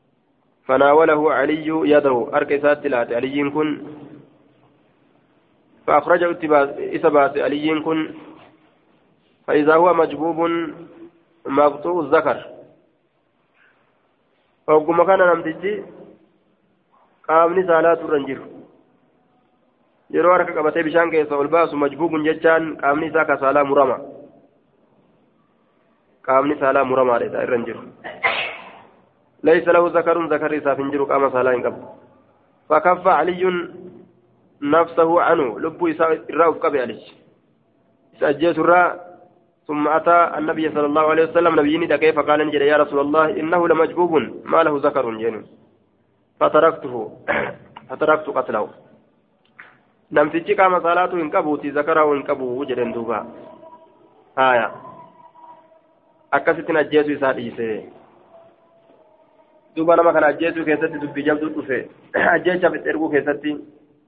فناوله علي يده أركسات تلات علي كن فأخرجه إسبات علي كن فإذا هو مجبوب مقطوع الذكر وقم كان نمتجي قامني سالات الرنجر yeroo harka qabatee bishaan keessa ol baasu majbuubun jechaan qaamni isaa ka saalaa murama qaamni saalaa muramaadha isaa irra hin jiru laysa lahu zakarun zakarri isaaf hin jiru qaama saalaa hin qabu fakaffa aliyyun nafsahu anhu lubbuu isaa irraa uf qabe alichi isa ajjeesu irraa ثم أتى النبي صلى الله عليه وسلم نبيني دقيه فقال نجد يا رسول الله إنه لمجبوب ما له ذكر جن فتركته فتركت قتله namtichi qaama salaatu hin qabuuti zakaraa hin qabu jedhen duuba haya akkasittiin ajjeesuu isaa dhiise duuba nama kana ajjeesuu keessatti dubbii jabduu dhufe ajjeechaaf itti erguu keessatti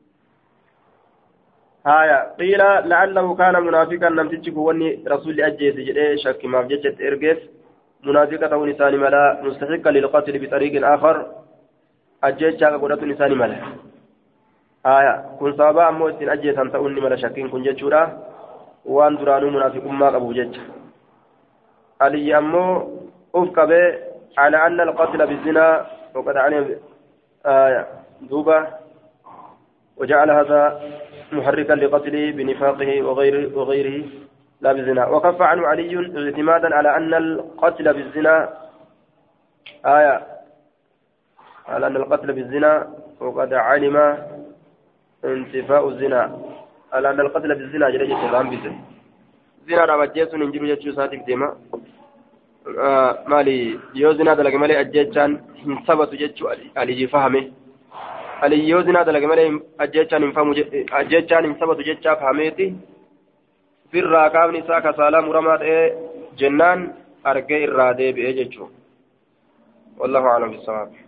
haya qiila la'allahu kaana munaafiqan namtichi kun wanni rasuulli ajjeese jedhee shakkimaaf jecha itti ergeef munaafiqa ta'uun isaani mala mustaxiqqa lilqatli bixariiqin aakhar ajjeechaa ka godhatuun isaani mala آية كن صابا أمو إتن أجيسا تأوني ملا شكين كن جتشورا وان درانو منافقما أبو جتش علي أمو أفك به على أن القتل بالزنا وقد علم آية دوبة وجعل هذا محركا لقتله بنفاقه وغيره, وغيره لا بالزنا وكف عنه علي اعتمادا على أن القتل بالزنا آية على أن القتل بالزنا وقد علم انتفاء الزنا على أن القتل بالزنا جل جلاله بزنا زنا رابجيس ننجر جتشو ساتك ديما آه مالي يو زنا دلق مالي أجيتشان انثبت جتشو علي فهمه علي يو زنا دلق مالي أجيتشان انفهم أجيتشان انثبت جتشا فهميتي في الراكاب نساء كسالة مرمات إيه جنان أرقى الرادة بإيه جتشو والله أعلم بالصواب